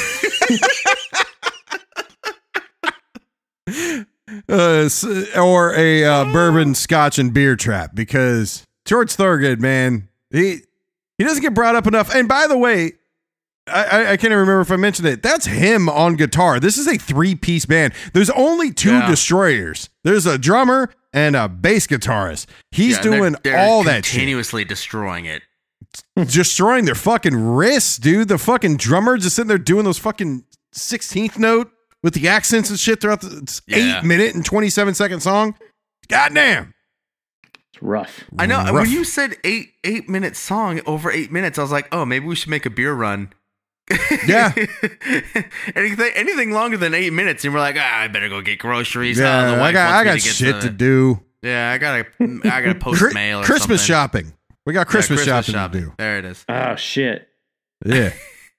Or a bourbon, scotch, and beer trap, because George Thorogood, man, he doesn't get brought up enough. And by the way, I can't even remember if I mentioned it. That's him on guitar. This is a 3-piece band. There's only 2 destroyers. There's a drummer and a bass guitarist. He's doing they're all that shit. Continuously destroying it. Destroying their fucking wrists, dude. The fucking drummer just sitting there doing those fucking 16th note with the accents and shit throughout the 8-minute and 27-second song. Goddamn. It's rough. I know. When you said 8-minute song over 8 minutes, I was like, oh, maybe we should make a beer run. Yeah. anything longer than 8 minutes, and we're like, I better go get groceries. Yeah, I got shit to do. Yeah, I gotta post mail or Christmas something. shopping. We got Christmas shopping to do. There it is. Oh shit. Yeah.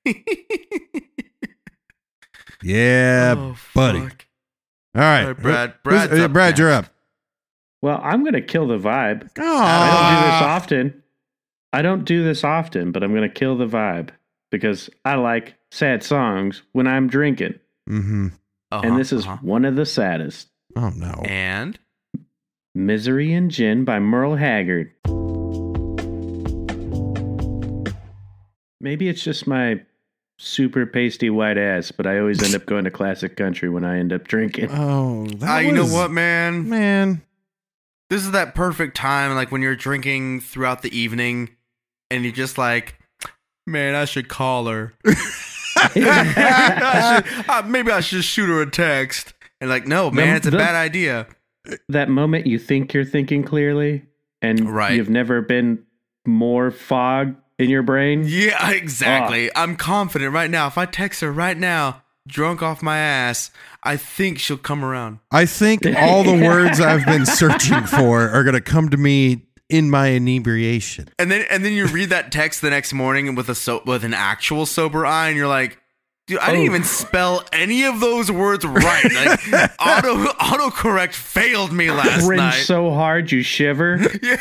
Yeah, buddy. Fuck. All right, Brad, you're up. Well, I'm gonna kill the vibe. Oh, I don't do this often, but I'm gonna kill the vibe because I like sad songs when I'm drinking. Mm-hmm. And this is one of the saddest. Oh no. And Misery and Gin by Merle Haggard. Maybe it's just my super pasty white ass, but I always end up going to classic country when I end up drinking. Oh, you know what, man? Man. This is that perfect time, like when you're drinking throughout the evening and you're just like, man, I should call her. Maybe I should shoot her a text. And like, no, man, it's a bad idea. That moment you think you're thinking clearly and you've never been more fog in your brain. Yeah, exactly. I'm confident right now. If I text her right now, drunk off my ass, I think she'll come around. I think all the words I've been searching for are going to come to me in my inebriation. And then you read that text the next morning with an actual sober eye, and you're like, dude, I didn't even spell any of those words right. Like autocorrect failed me last Cringe night. so hard you shiver. Yeah.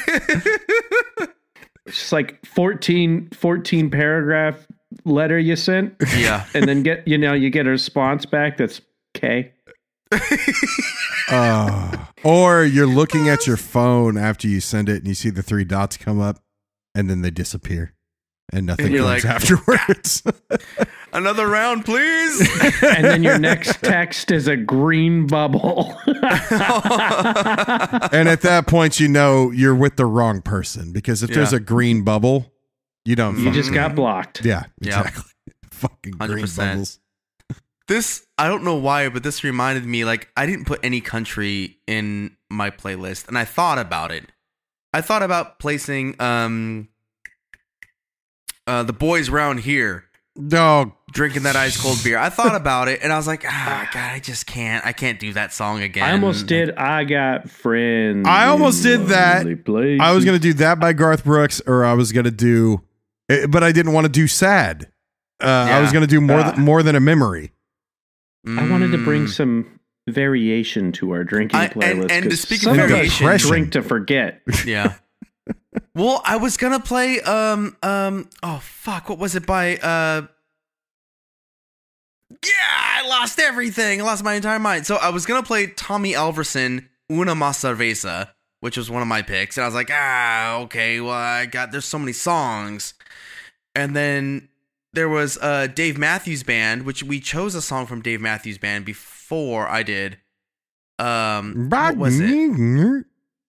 It's like 14 paragraph letter you sent. Yeah. And then you get a response back that's okay. Or you're looking at your phone after you send it and you see the 3 dots come up and then they disappear and nothing comes like, afterwards. Another round, please. And then your next text is a green bubble. And at that point, you know you're with the wrong person, because if there's a green bubble, you don't. You just got blocked. Yeah, exactly. Yep. Fucking 100%. Green bubbles. This, I don't know why, but this reminded me, like, I didn't put any country in my playlist, and I thought about it. I thought about placing The Boys Round Here. No, drinking that ice cold beer. I thought about it and I was like, God, I just can't. I can't do that song again. I almost did. I Got Friends. I almost did that. I was going to do that by Garth Brooks, or I was going to do, but I didn't want to do Sad. I was going to do more than a memory. I wanted to bring some variation to our drinking playlist. And to speak of variation, drink to forget. Yeah. Well, I was gonna play oh fuck, what was it by I lost everything. I lost my entire mind. So I was gonna play Tommy Alverson, Una Mas Cerveza, which was one of my picks, and I was like, okay, well, there's so many songs. And then there was Dave Matthews Band, which we chose a song from Dave Matthews Band before I did. What was it?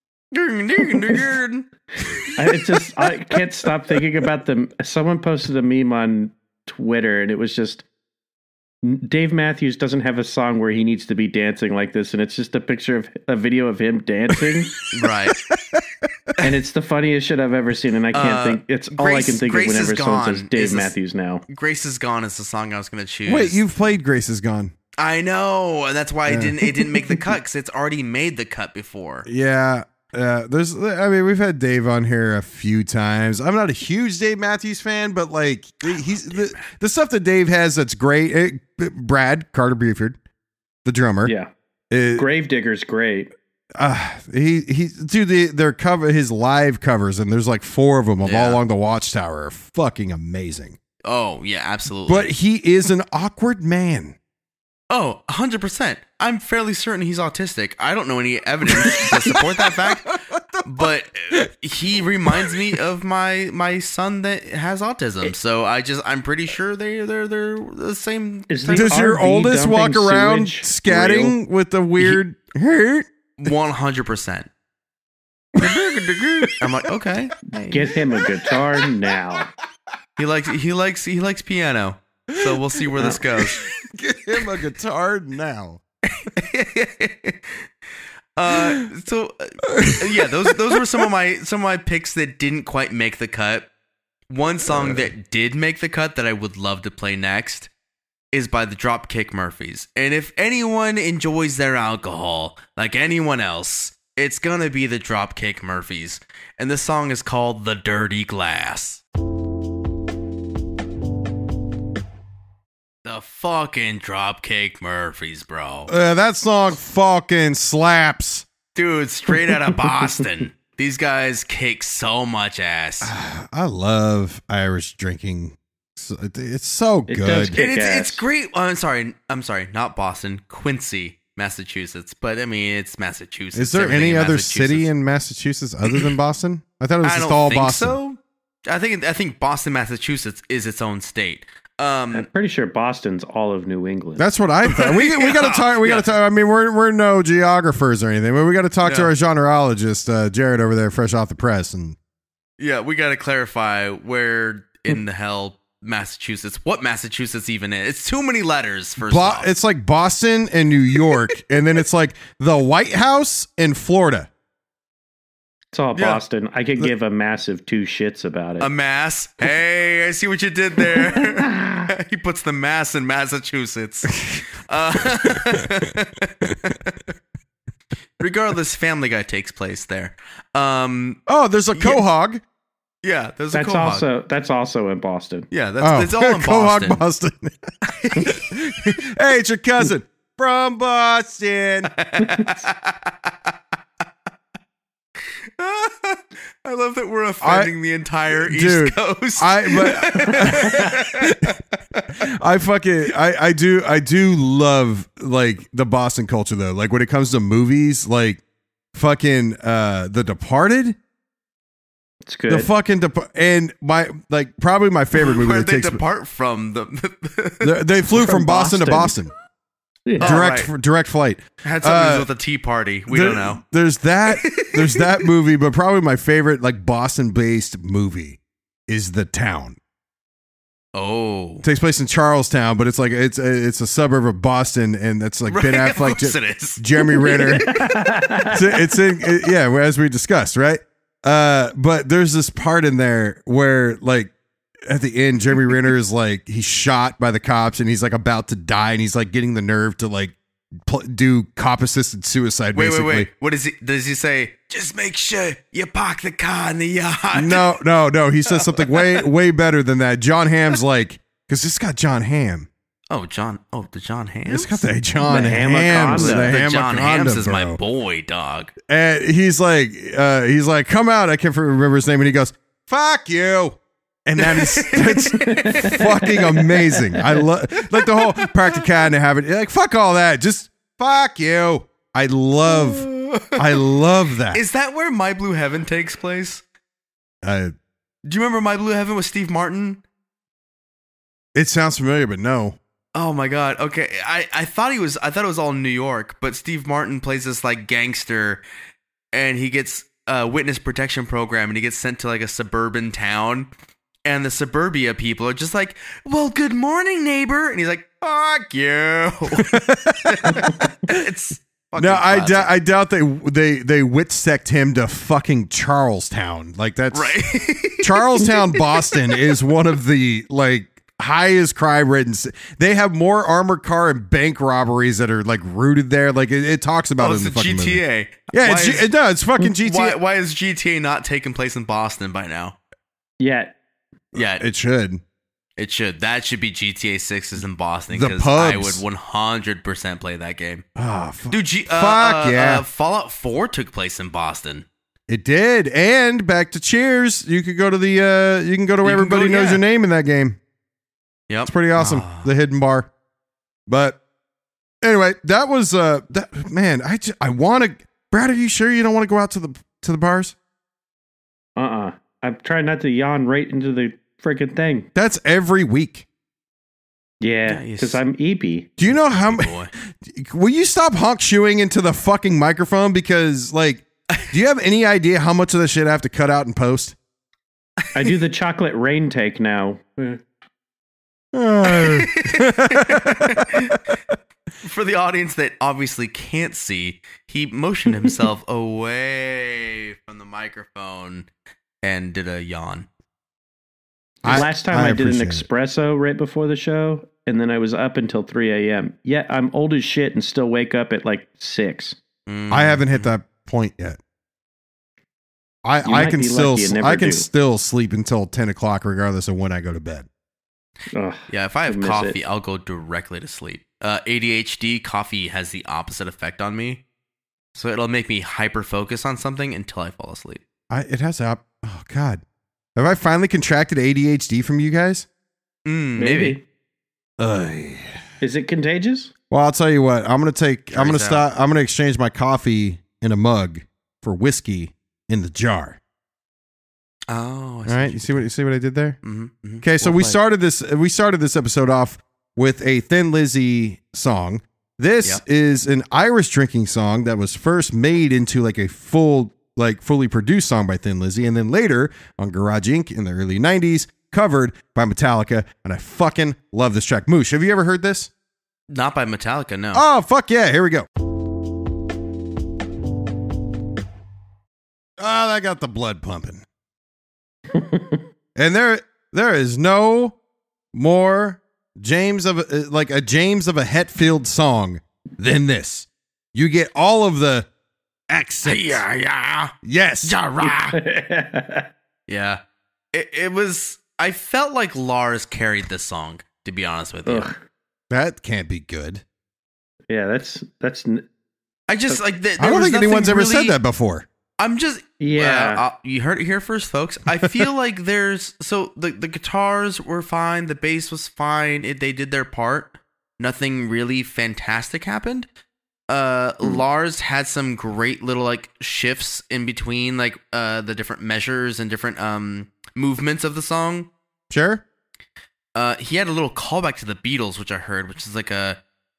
I can't stop thinking about them. Someone posted a meme on Twitter, and it was just Dave Matthews doesn't have a song where he needs to be dancing like this, and it's just a picture of a video of him dancing. Right. And it's the funniest shit I've ever seen, and I can't think. It's all I can think of whenever someone says Dave Matthews now. Grace Is Gone is the song I was going to choose. Wait, you've played Grace Is Gone. I know, and that's why it didn't make the cut, because it's already made the cut before. Yeah. We've had Dave on here a few times. I'm not a huge Dave Matthews fan, but like the stuff that Dave has that's great. Brad Carter Buford, the drummer. Yeah. Gravedigger's great. their cover, his live covers, and there's like 4 of them all along the Watchtower, are fucking amazing. Oh yeah, absolutely. But he is an awkward man. Oh, 100%. I'm fairly certain he's autistic. I don't know any evidence to support that fact, but he reminds me of my son that has autism. So I'm pretty sure they're the same. Does your oldest walk around scatting with a weird hurt? 100%. I'm like, okay. Get him a guitar now. He likes piano. So we'll see where this goes. Get him a guitar now. Those were some of my picks that didn't quite make the cut. One song that did make the cut that I would love to play next is by the Dropkick Murphys. And if anyone enjoys their alcohol like anyone else, it's gonna be the Dropkick Murphys. And the song is called The Dirty Glass. The fucking Dropkick Murphys, bro. That song fucking slaps. Dude, straight out of Boston. These guys kick so much ass. I love Irish drinking. It's so good. It's great. I'm sorry, not Boston, Quincy, Massachusetts. But I mean, it's Massachusetts. Is there any other city in Massachusetts other than Boston? I thought it was just all Boston. So. I think Boston, Massachusetts is its own state. I'm pretty sure Boston's all of New England. That's what I thought. We got to talk. We got to talk. I mean, we're no geographers or anything, but we got to talk to our genreologist, Jared, over there, fresh off the press. And yeah, we got to clarify where in the hell Massachusetts, what Massachusetts even is. It's too many letters. First off, it's like Boston and New York, and then it's like the White House in Florida. It's all Boston. I could give a massive 2 shits about it. A mass? Hey, I see what you did there. He puts the mass in Massachusetts. Regardless, Family Guy takes place there. There's a Quahog. Yeah, there's a Quahog. That's also in Boston. Yeah, it's all in Quahog, Boston. Hey, it's your cousin from Boston. I love that we're offending the entire East Coast. I do love like the Boston culture though. Like when it comes to movies, like fucking The Departed. It's good. The fucking and probably my favorite movie. Where they depart from they flew from Boston to Boston. Yeah. Direct flight. Had something to do with a tea party. We don't know. There's that movie, but probably my favorite like Boston-based movie is The Town. Oh, it takes place in Charlestown, but it's like it's a suburb of Boston, and that's like Ben Affleck, Jeremy Renner. it's in as we discussed, right? But there's this part in there where like at the end, Jeremy Renner is like he's shot by the cops, and he's like about to die, and he's like getting the nerve to like do cop assisted suicide. Wait. What is it? Does he say? Just make sure you park the car in the yard. No. He says something way better than that. John Hamm's like, because it's got John Hamm. Oh, the John Hams? It's got the John Hams. The John Hams is my boy, dog. And he's like, come out. I can't remember his name. And he goes, fuck you. And that's fucking amazing. I love like the whole practicality and having like, fuck all that. Just fuck you. I love that. Is that where My Blue Heaven takes place? Do you remember My Blue Heaven with Steve Martin? It sounds familiar, but no. Oh my god. Okay. I thought it was all in New York, but Steve Martin plays this like gangster and he gets a witness protection program and he gets sent to like a suburban town. And the suburbia people are just like, well, good morning, neighbor. And he's like, fuck you. It's fucking I doubt they witsect him to fucking Charlestown. Like that's right. Charlestown, Boston is one of the like highest crime ridden. They have more armored car and bank robberies that are like rooted there. Like it talks about it in the fucking GTA. Movie. Yeah, it's fucking GTA. Why is GTA not taking place in Boston by now? Yeah. It should. It should. That should be GTA 6's in Boston The because I would pubs. 100% play that game. Oh, Dude, fuck yeah. Fallout 4 took place in Boston. It did. And back to Cheers. You could go to the you can go to where You can everybody go- knows yeah. your name in that game. Yep. It's pretty awesome. The hidden bar. But anyway, that was that man, I want to Brad, are you sure you don't want to go out to the bars? I'm trying not to yawn right into the freaking thing. That's every week. Yeah, Nice. because I'm EP. Do you know how Boy. will you stop honk shoeing into the fucking microphone? Because like, do you have any idea how much of this shit I have to cut out and post? I do the chocolate rain take now. For the audience that obviously can't see, he motioned himself away from the microphone and did a yawn. Last time I did an appreciate it. espresso right before the show, and then I was up until 3 a.m. Yeah, I'm old as shit and still wake up at like 6. I haven't hit that point yet. I might can be still lucky and never I can do. still sleep until 10 o'clock regardless of when I go to bed. Ugh, Yeah, if I have miss coffee, it. I'll go directly to sleep. ADHD, coffee has the opposite effect on me. So it'll make me hyper focus on something until I fall asleep. It has oh god. Have I finally contracted ADHD from you guys? Maybe. Is it contagious? Well, I'll tell you what. I'm going to Tries out. I'm going to exchange my coffee in a mug for whiskey in the jar. Oh, All right, you see what I did there? Mm-hmm. Okay, so we started this episode off with a Thin Lizzy song. This Yep. is an Irish drinking song that was first made into like a fully produced song by Thin Lizzy, and then later on Garage Inc. in the early 90s, covered by Metallica, and I fucking love this track. Moosh, have you ever heard this? Not by Metallica, no. Oh, fuck yeah, here we go. Oh, that got the blood pumping. And there is no more a James of a Hetfield song than this. You get all of the accents. Yeah. Yes. Yeah. It was. I felt like Lars carried this song, to be honest with you. Ugh. That can't be good. Yeah, that's I just like. I don't think anyone's ever said that before. I'm just. Yeah. You heard it here first, folks. I feel like the guitars were fine, the bass was fine. They did their part. Nothing really fantastic happened. Lars had some great little like shifts in between like the different measures and different movements of the song. Sure. He had a little callback to the Beatles, which I heard, which is like a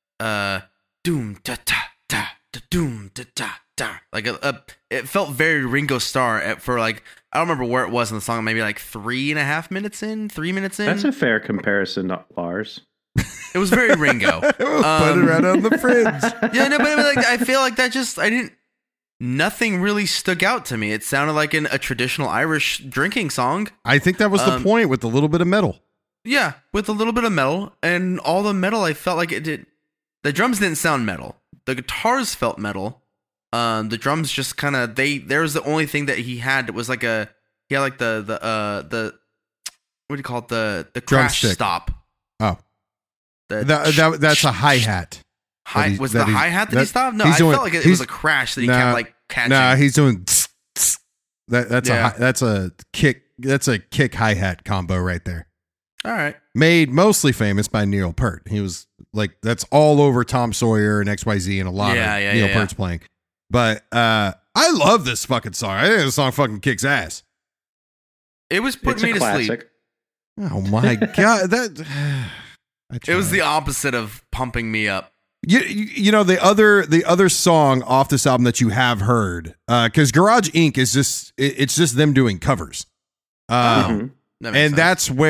doom da da da da doom da da da. Like it felt very Ringo Starr for like I don't remember where it was in the song. Maybe like 3.5 minutes in, 3 minutes in. That's a fair comparison to Lars. It was very Ringo. Put it right on the fridge. Yeah, no, but like I feel like that just nothing really stuck out to me. It sounded like a traditional Irish drinking song. I think that was the point with a little bit of metal. Yeah, with a little bit of metal, and all the metal I felt like it did. The drums didn't sound metal. The guitars felt metal. The drums just kind of there was the only thing that he had. It was like he had like the what do you call it, the crash Drumstick. stop. Oh, The that's a hi-hat. Was the hi-hat that he stopped? No, he's I doing- felt like it he's- was a crash that he kept like catching. Nah, he's doing tss, tss. That's Yeah. that's a kick hi-hat combo right there. All right. Made mostly famous by Neil Peart. He was like that's all over Tom Sawyer and XYZ and a lot of Neil Peart's playing. But I love this fucking song. I think this song fucking kicks ass. It was It's putting a me to classic. sleep. Oh my god, that It was the opposite of pumping me up. You know the other song off this album that you have heard because Garage Inc. is just it's just them doing covers. Mhm. That makes And sense.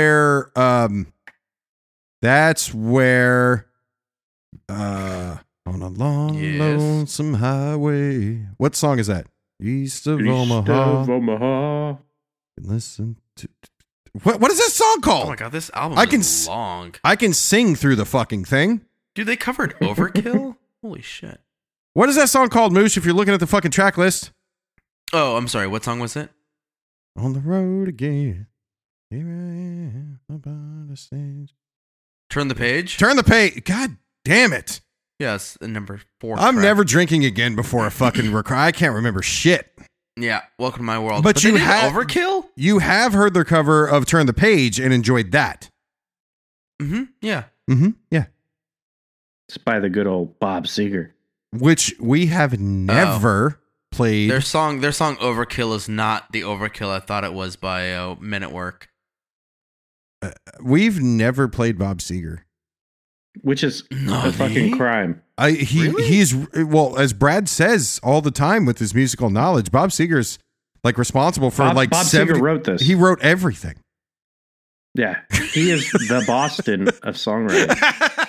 that's where on a long Yes. lonesome highway. What song is that? East of East Omaha. of Omaha. Listen to what is this song called? Oh my god, this album I can is long. I can sing through the fucking thing. Dude, they covered Overkill? Holy shit. What is that song called, Moosh? If you're looking at the fucking track list. Oh, I'm sorry. What song was it? On the road again. Here I am upon the stage. Turn the page. Turn the page. God damn it. Yes, the number 4. I'm track. never drinking again before a fucking record. I can't remember shit. Yeah, welcome to my world. But you they did have- Overkill. You have heard their cover of Turn the Page and enjoyed that. Yeah. Yeah. It's by the good old Bob Seger. Which we have never played. Their song Overkill is not the Overkill I thought it was by Men at Work. We've never played Bob Seger. Which is No, a fucking crime. Really? He's well, as Brad says all the time with his musical knowledge, Bob Seger's like responsible for Bob 70. Seger wrote this. He wrote everything. Yeah. He is the Boston of songwriting.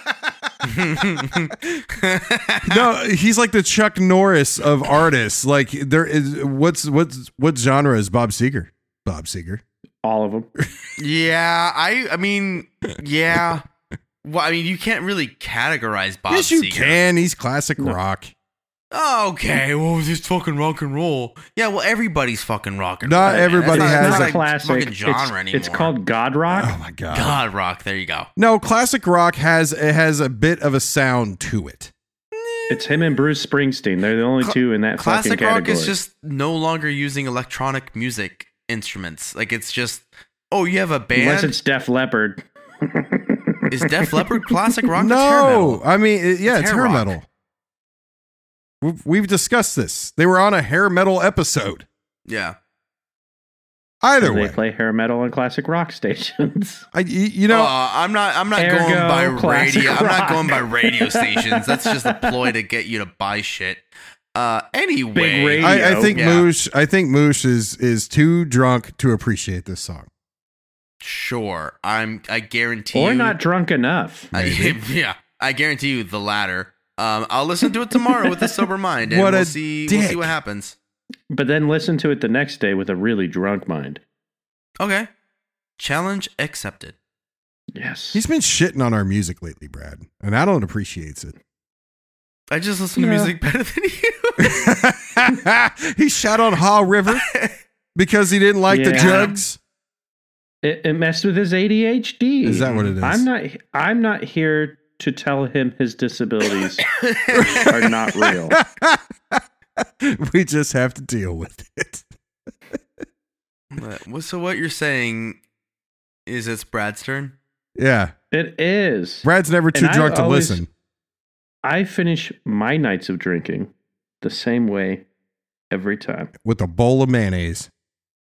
No, he's like the Chuck Norris of artists. Like there is what genre is Bob Seger? Bob Seger. All of them. Yeah, I mean, yeah. Well, I mean, you can't really categorize Bob Yes, you Seger. can. He's classic rock. Okay, well, just fucking rock and roll. Yeah, well, everybody's fucking rock and Not roll. man. everybody That's has not a like classic fucking genre anymore. It's called God Rock. Oh my god. God rock. There you go. No, classic rock has a bit of a sound to it. It's him and Bruce Springsteen. They're the only two in that fucking Classic category. rock is just no longer using electronic music instruments. Like it's just, oh, you have a band. Unless it's Def Leppard. Is Def Leppard classic rock? That's hair No, metal. I mean, it's hair hair rock. metal. We've discussed this. They were on a hair metal episode. Yeah. Either They way, play hair metal on classic rock stations. you know, I'm not Ergo going by classic radio. I'm not rock. going by radio stations. That's just a ploy to get you to buy shit. Anyway, Big radio. I think Yeah. Moosh is too drunk to appreciate this song. Sure. I guarantee Or you. not drunk enough. Yeah. I guarantee you the latter. I'll listen to it tomorrow with a sober mind, and What a we'll see dick. what happens. But then listen to it the next day with a really drunk mind. Okay. Challenge accepted. Yes. He's been shitting on our music lately, Brad, and I don't appreciate it. I just listen to Yeah. music better than you. He shot on Ha River because he didn't like the Yeah. jugs. It messed with his ADHD. Is that what it is? I'm not here to tell him his disabilities are not real. We just have to deal with it. So what you're saying is it's Brad's turn? Yeah. It is. Brad's never too And I drunk to always- listen. I finish my nights of drinking the same way every time. With a bowl of mayonnaise.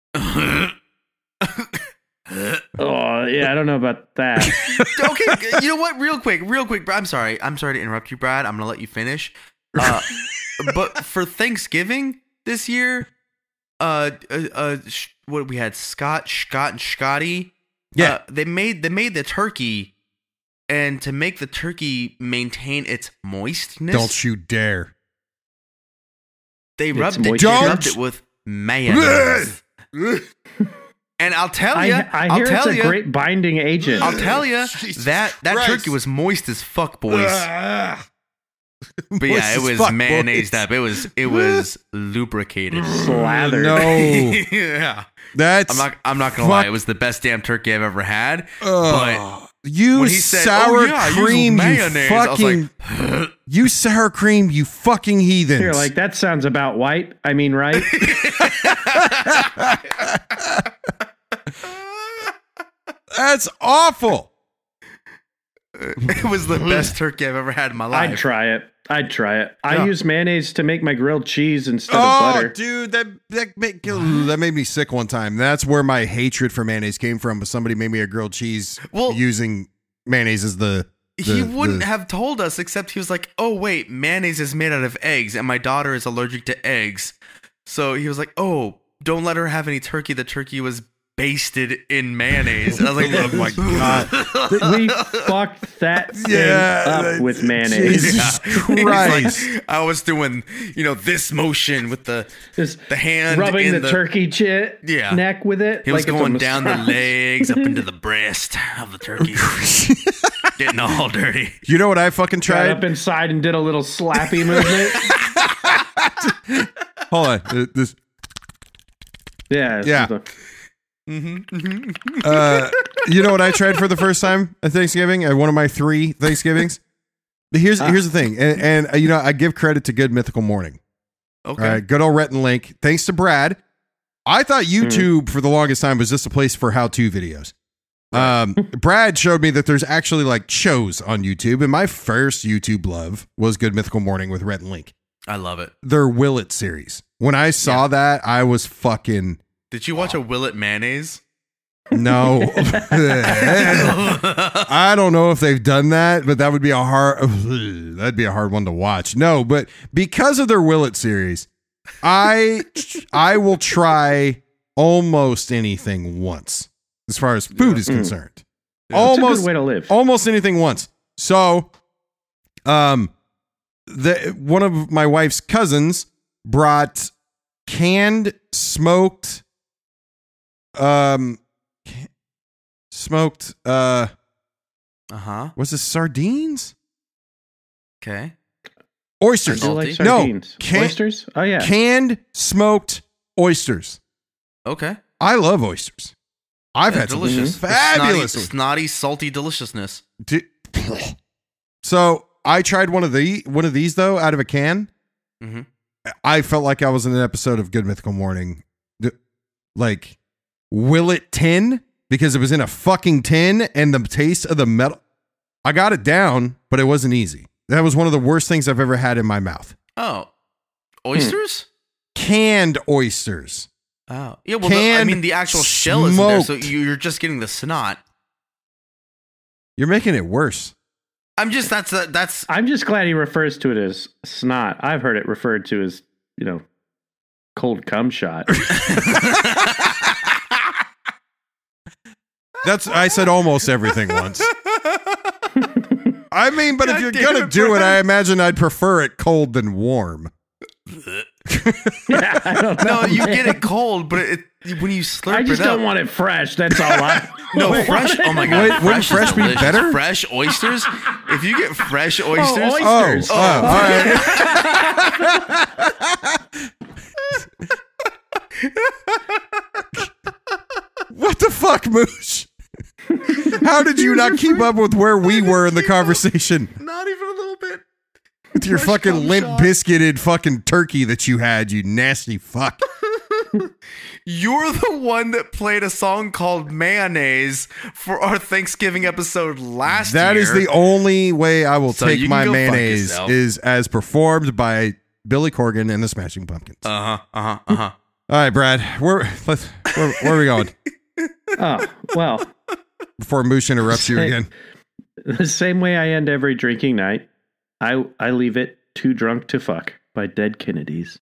Oh, yeah, I don't know about that. Okay, you know what? Real quick. I'm sorry to interrupt you, Brad. I'm gonna let you finish. But for Thanksgiving this year, what we had, Scott, and Scotty. Yeah. They made the turkey, and to make the turkey maintain its moistness, Don't you dare. they It's rubbed it. moisture. They rubbed it with mayonnaise. And I'll tell you, I hear it's a great binding agent. I'll tell you Jesus that Christ. turkey was moist as fuck, boys. But yeah, Moist it as was fuck, mayonnaised boys. up. It was lubricated. Slathered. No. Yeah, That's I'm not gonna lie. It was the best damn turkey I've ever had. Ugh. You when he said, sour "Oh, yeah, I use cream, you mayonnaise," I was fucking like, you sour cream, you fucking heathens. You're like, that sounds about white. I mean, right? That's awful. it was the best turkey I've ever had in my life. I'd try it. Yeah. I use mayonnaise to make my grilled cheese instead of Oh, butter. dude, that made me sick one time. That's where my hatred for mayonnaise came from. But somebody made me a grilled cheese Well, using mayonnaise as the he wouldn't have told us, except he was like, "Oh wait, mayonnaise is made out of eggs, and my daughter is allergic to eggs." So he was like, "Oh, don't let her have any turkey. The turkey was basted in mayonnaise." And I was like, Oh my god. We fucked that thing Yeah, up with mayonnaise. Jesus He's Christ. like, I was doing, this motion with the Just hand rubbing in the turkey Yeah. neck with it. He was like it's a going down the massage. legs up into the breast of the turkey, getting all dirty. You know what I fucking Got tried? up inside and did a little slappy movement. Hold on. This Yeah. Yeah. You know what I tried for the first time at Thanksgiving? At one of my 3 Thanksgivings. Here's the thing, and you know, I give credit to Good Mythical Morning. Okay. All right, good old Rhett and Link. Thanks to Brad. I thought YouTube for the longest time was just a place for how-to videos. Right. Brad showed me that there's actually like shows on YouTube, and my first YouTube love was Good Mythical Morning with Rhett and Link. I love it. Their Will It series. When I saw that, I was fucking... Did you watch a Will It mayonnaise? No. I don't know if they've done that, but that'd be a hard one to watch. No, but because of their Will It series, I will try almost anything once as far as food is concerned. Yeah, almost a good way to live. Almost anything once. So, one of my wife's cousins brought canned smoked was it sardines? Okay. Oysters. I do like sardines. No, oysters? Oh yeah. Canned smoked oysters. Okay. I love oysters. I've had delicious. Some fabulous snotty, salty deliciousness. So I tried one of these though out of a can. Mm-hmm. I felt like I was in an episode of Good Mythical Morning. Like, Will It tin? Because it was in a fucking tin and the taste of the metal. I got it down, but it wasn't easy. That was one of the worst things I've ever had in my mouth. Oh. Oysters? Canned oysters. Oh. Yeah, well, I mean, the actual shell isn't there, so you're just getting the snot. You're making it worse. I'm just glad he refers to it as snot. I've heard it referred to as, you know, cold cum shot. I said almost everything once. I mean, but if you're going to do it, I imagine I'd prefer it cold than warm. Yeah, I don't know, no, you get it cold, but when you slurp it up. I just don't want it fresh. That's all I. No, fresh. Oh my god, wouldn't fresh be better? Fresh oysters. If you get fresh oysters, oysters. All right. What the fuck, Moosh? How did you not keep up with where we were in the conversation? Not even a little bit. With your fucking limp biscuited fucking turkey that you had, you nasty fuck. You're the one that played a song called Mayonnaise for our Thanksgiving episode last year. That is the only way I will take my mayonnaise is as performed by Billy Corgan and the Smashing Pumpkins. All right, Brad, where are we going? Oh, well. Before Moosh interrupts you again. The same way I end every drinking night, I leave it Too Drunk to Fuck by Dead Kennedys.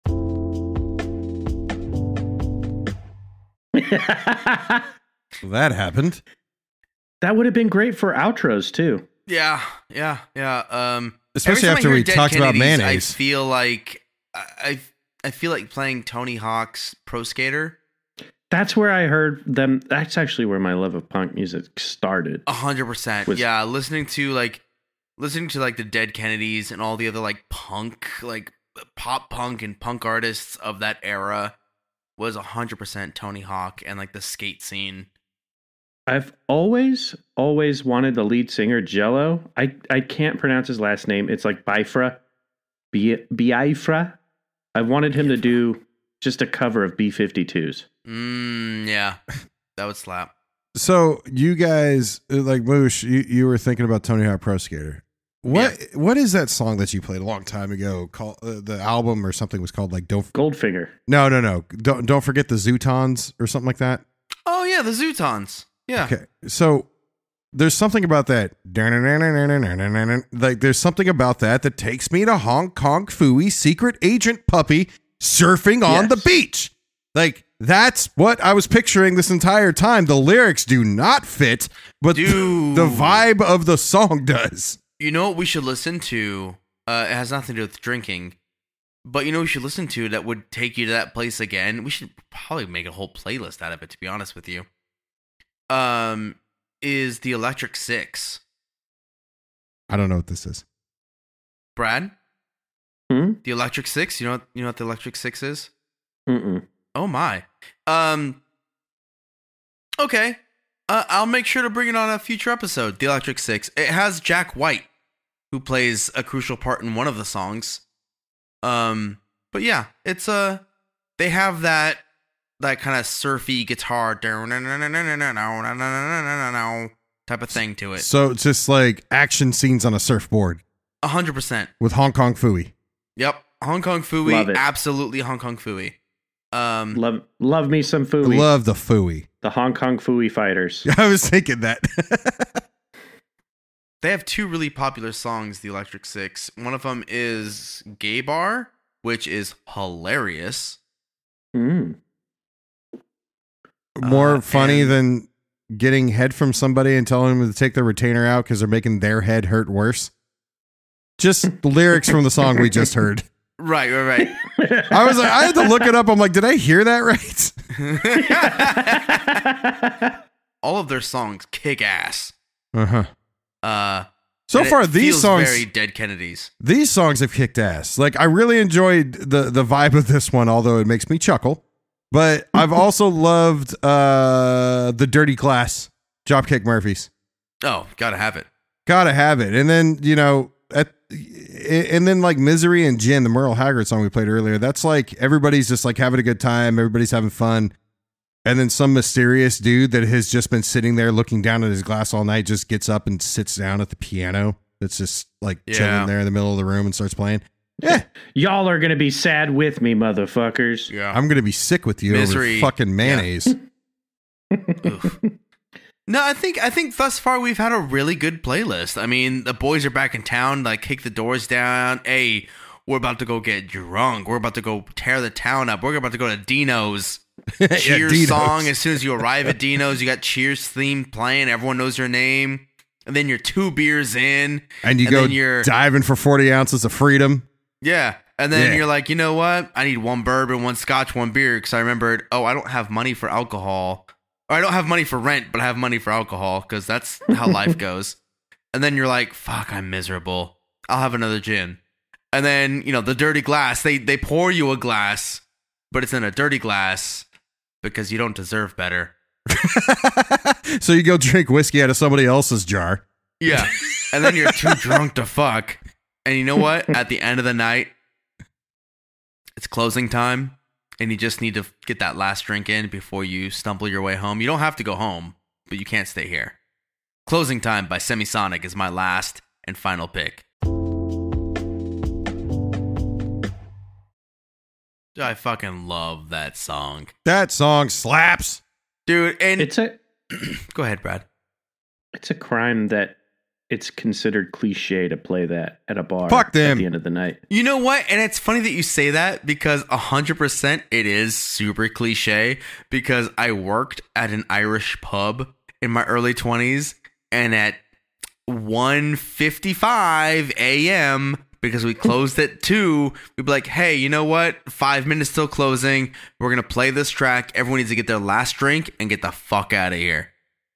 That happened. That would have been great for outros too. Yeah. Especially after we talked about mayonnaise. I feel like I feel like playing Tony Hawk's Pro Skater. That's where I heard them. That's actually where my love of punk music started. 100%. Yeah, listening to like the Dead Kennedys and all the other like punk, like pop punk and punk artists of that era was 100% Tony Hawk and like the skate scene. I've always wanted the lead singer Jello. I can't pronounce his last name. It's like Biafra. Biafra. I wanted him to do just a cover of B-52s. Yeah, that would slap. So you guys, like Moosh, you were thinking about Tony Hawk Pro Skater. What is that song that you played a long time ago? Called the album or something was called like Goldfinger. No. Don't forget the Zootons or something like that. Oh yeah, the Zootons. Yeah. Okay, so there's something about that. Like there's something about that takes me to Hong Kong Phooey secret agent puppy surfing on the beach. Like that's what I was picturing this entire time. The lyrics do not fit, but the vibe of the song does. You know what we should listen to? It has nothing to do with drinking, but you know what we should listen to that would take you to that place again? We should probably make a whole playlist out of it, to be honest with you. Is the Electric Six. I don't know what this is. Brad? The Electric Six? You know what the Electric Six is? Mm-mm. Oh my. Okay. I'll make sure to bring it on a future episode. The Electric Six. It has Jack White, who plays a crucial part in one of the songs. But yeah, it's they have that kind of surfy guitar type of thing to it. So it's just like action scenes on a surfboard 100%. with Hong Kong Phooey. Yep. Hong Kong Love Phooey. it. Absolutely Hong Kong Phooey. Love me some Phooey. Love the Phooey. The Hong Kong Phooey fighters. I was thinking that. They have two really popular songs, the Electric Six. One of them is Gay Bar, which is hilarious. Mm. More funny and- than getting head from somebody and telling them to take their retainer out because they're making their head hurt worse. Just the lyrics from the song we just heard. Right. I was like, I had to look it up. I'm like, did I hear that right? All of their songs kick ass. Uh-huh. So And far, it these feels songs, very Dead Kennedys. these songs have kicked ass. Like, I really enjoyed the vibe of this one, although it makes me chuckle. But I've also loved the Dirty Glass, Dropkick Murphys. Oh, gotta have it. Gotta have it. And then, and then like Misery and Gin, the Merle Haggard song we played earlier, that's like everybody's just like having a good time, everybody's having fun. And then some mysterious dude that has just been sitting there looking down at his glass all night just gets up and sits down at the piano that's just like chilling there in the middle of the room and starts playing. Yeah. Y'all are gonna be sad with me, motherfuckers. Yeah. I'm going to be sick with you Misery. over fucking mayonnaise. Oof. No, I think thus far we've had a really good playlist. I mean, the boys are back in town, like kick the doors down. Hey, we're about to go get drunk. We're about to go tear the town up. We're about to go to Dino's. Cheers Dino's. song. As soon as you arrive at Dino's, you got Cheers theme playing. Everyone knows your name. And then you're 2 beers in. And you and go then you're diving for 40 ounces of freedom. Yeah. And then Yeah. you're like, you know what? I need 1 bourbon, 1 scotch, 1 beer. Because I remembered, I don't have money for alcohol. Or I don't have money for rent, but I have money for alcohol. Because that's how life goes. And then you're like, fuck, I'm miserable. I'll have another gin. And then, the dirty glass. They pour you a glass, but it's in a dirty glass because you don't deserve better. So you go drink whiskey out of somebody else's jar. Yeah. And then you're too drunk to fuck. And you know what? At the end of the night, it's closing time. And you just need to get that last drink in before you stumble your way home. You don't have to go home, but you can't stay here. Closing Time by Semisonic is my last and final pick. I fucking love that song. That song slaps. Dude, and It's a go ahead, Brad. it's a crime that it's considered cliche to play that at a bar. Fuck them. At the end of the night. You know what? And it's funny that you say that because 100% it is super cliche because I worked at an Irish pub in my early 20s and at 1:55 a.m., because we closed at 2, we'd be like, hey, you know what? 5 minutes till closing. We're going to play this track. Everyone needs to get their last drink and get the fuck out of here.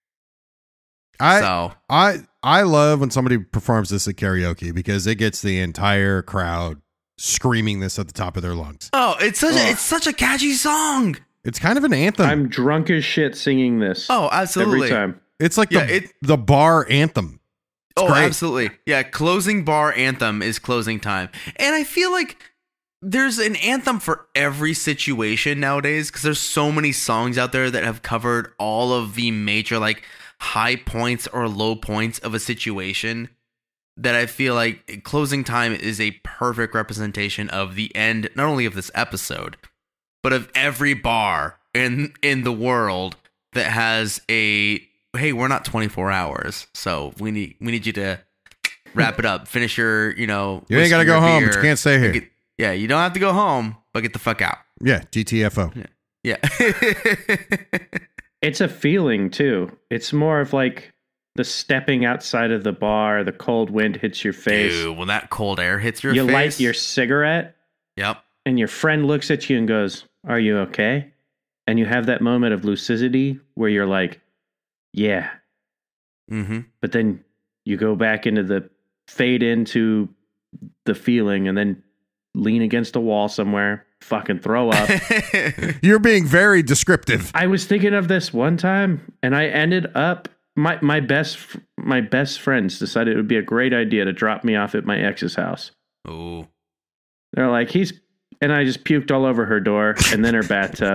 I love when somebody performs this at karaoke because it gets the entire crowd screaming this at the top of their lungs. Oh, it's such a catchy song. It's kind of an anthem. I'm drunk as shit singing this. Oh, absolutely. Every time. It's like Yeah, the bar anthem. It's Oh, great. absolutely. Yeah, closing bar anthem is Closing Time. And I feel like there's an anthem for every situation nowadays because there's so many songs out there that have covered all of the major like high points or low points of a situation that I feel like Closing Time is a perfect representation of the end, not only of this episode, but of every bar in the world that has a hey, we're not 24 hours, so we need you to wrap it up. Finish your, You ain't whiskey got to go or home, beer. but you can't stay here. Yeah, you don't have to go home, but get the fuck out. Yeah, GTFO. Yeah. It's a feeling too. It's more of like the stepping outside of the bar, the cold wind hits your face. Dude, when that cold air hits your You face. light your cigarette Yep. and your friend looks at you and goes, "Are you okay?" And you have that moment of lucidity where you're like, "Yeah." Mm-hmm. But then you go back into fade into the feeling and then lean against a wall somewhere fucking throw up. You're being very descriptive. I was thinking of this one time, and I ended up my best friends decided it would be a great idea to drop me off at my ex's house. Oh, they're like, and I just puked all over her door and then her bathtub.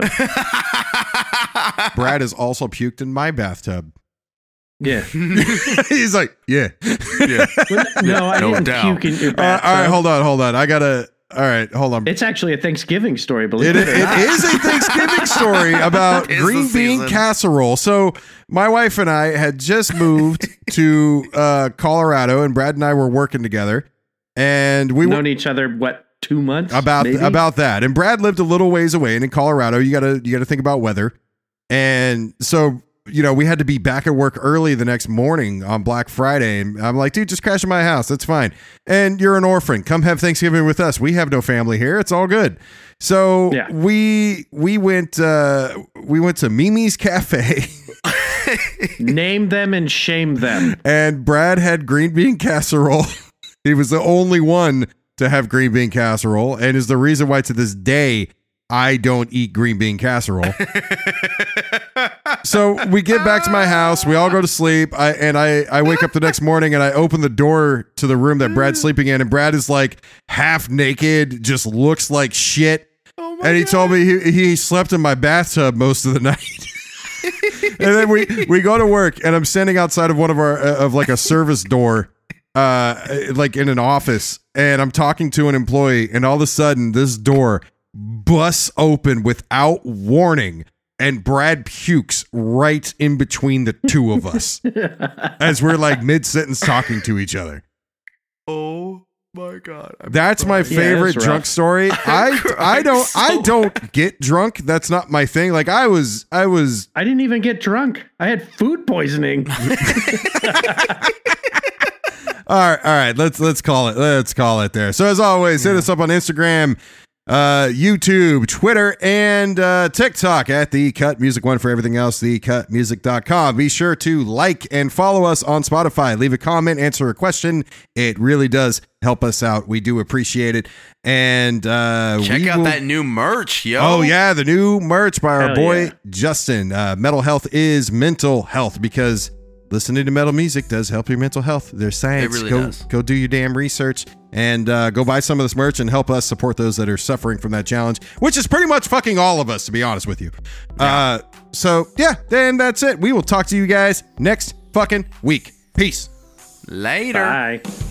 Brad has also puked in my bathtub. Yeah. He's like, yeah. No, I didn't puke in your bathtub. All right, hold on. All right, hold on. It's actually a Thanksgiving story, believe it it or not. It is a Thanksgiving story about green bean casserole. So my wife and I had just moved to Colorado, and Brad and I were working together, and we known each other, what, 2 months? About that. And Brad lived a little ways away, and in Colorado, you gotta think about weather. And so, we had to be back at work early the next morning on Black Friday. And I'm like, dude, just crash at my house. That's fine. And you're an orphan. Come have Thanksgiving with us. We have no family here. It's all good. So yeah. we went to Mimi's Cafe. Name them and shame them. And Brad had green bean casserole. He was the only one to have green bean casserole, and is the reason why to this day I don't eat green bean casserole. So we get back to my house. We all go to sleep. I wake up the next morning and I open the door to the room that Brad's sleeping in. And Brad is like half naked, just looks like shit. Oh and he told me he slept in my bathtub most of the night. And then we go to work, and I'm standing outside of one of our like a service door, like in an office, and I'm talking to an employee, and all of a sudden this door busts open without warning, and Brad pukes right in between the two of us as we're like mid-sentence talking to each other. Oh my God. That's my favorite drunk story. I don't get drunk. That's not my thing. Like I didn't even get drunk. I had food poisoning. All right. Let's call it there. So as always, hit us up on Instagram, YouTube, Twitter, and TikTok at The Cut Music One. For everything else, thecutmusic.com. Be sure to like and follow us on Spotify. Leave a comment, answer a question. It really does help us out. We do appreciate it. And check out that new merch, yo. Oh yeah, the new merch by our boy Justin. Metal health is mental health, because listening to metal music does help your mental health. There's science. It really does. Go do your damn research and go buy some of this merch and help us support those that are suffering from that challenge, which is pretty much fucking all of us, to be honest with you. Yeah. So yeah, then that's it. We will talk to you guys next fucking week. Peace. Later. Bye.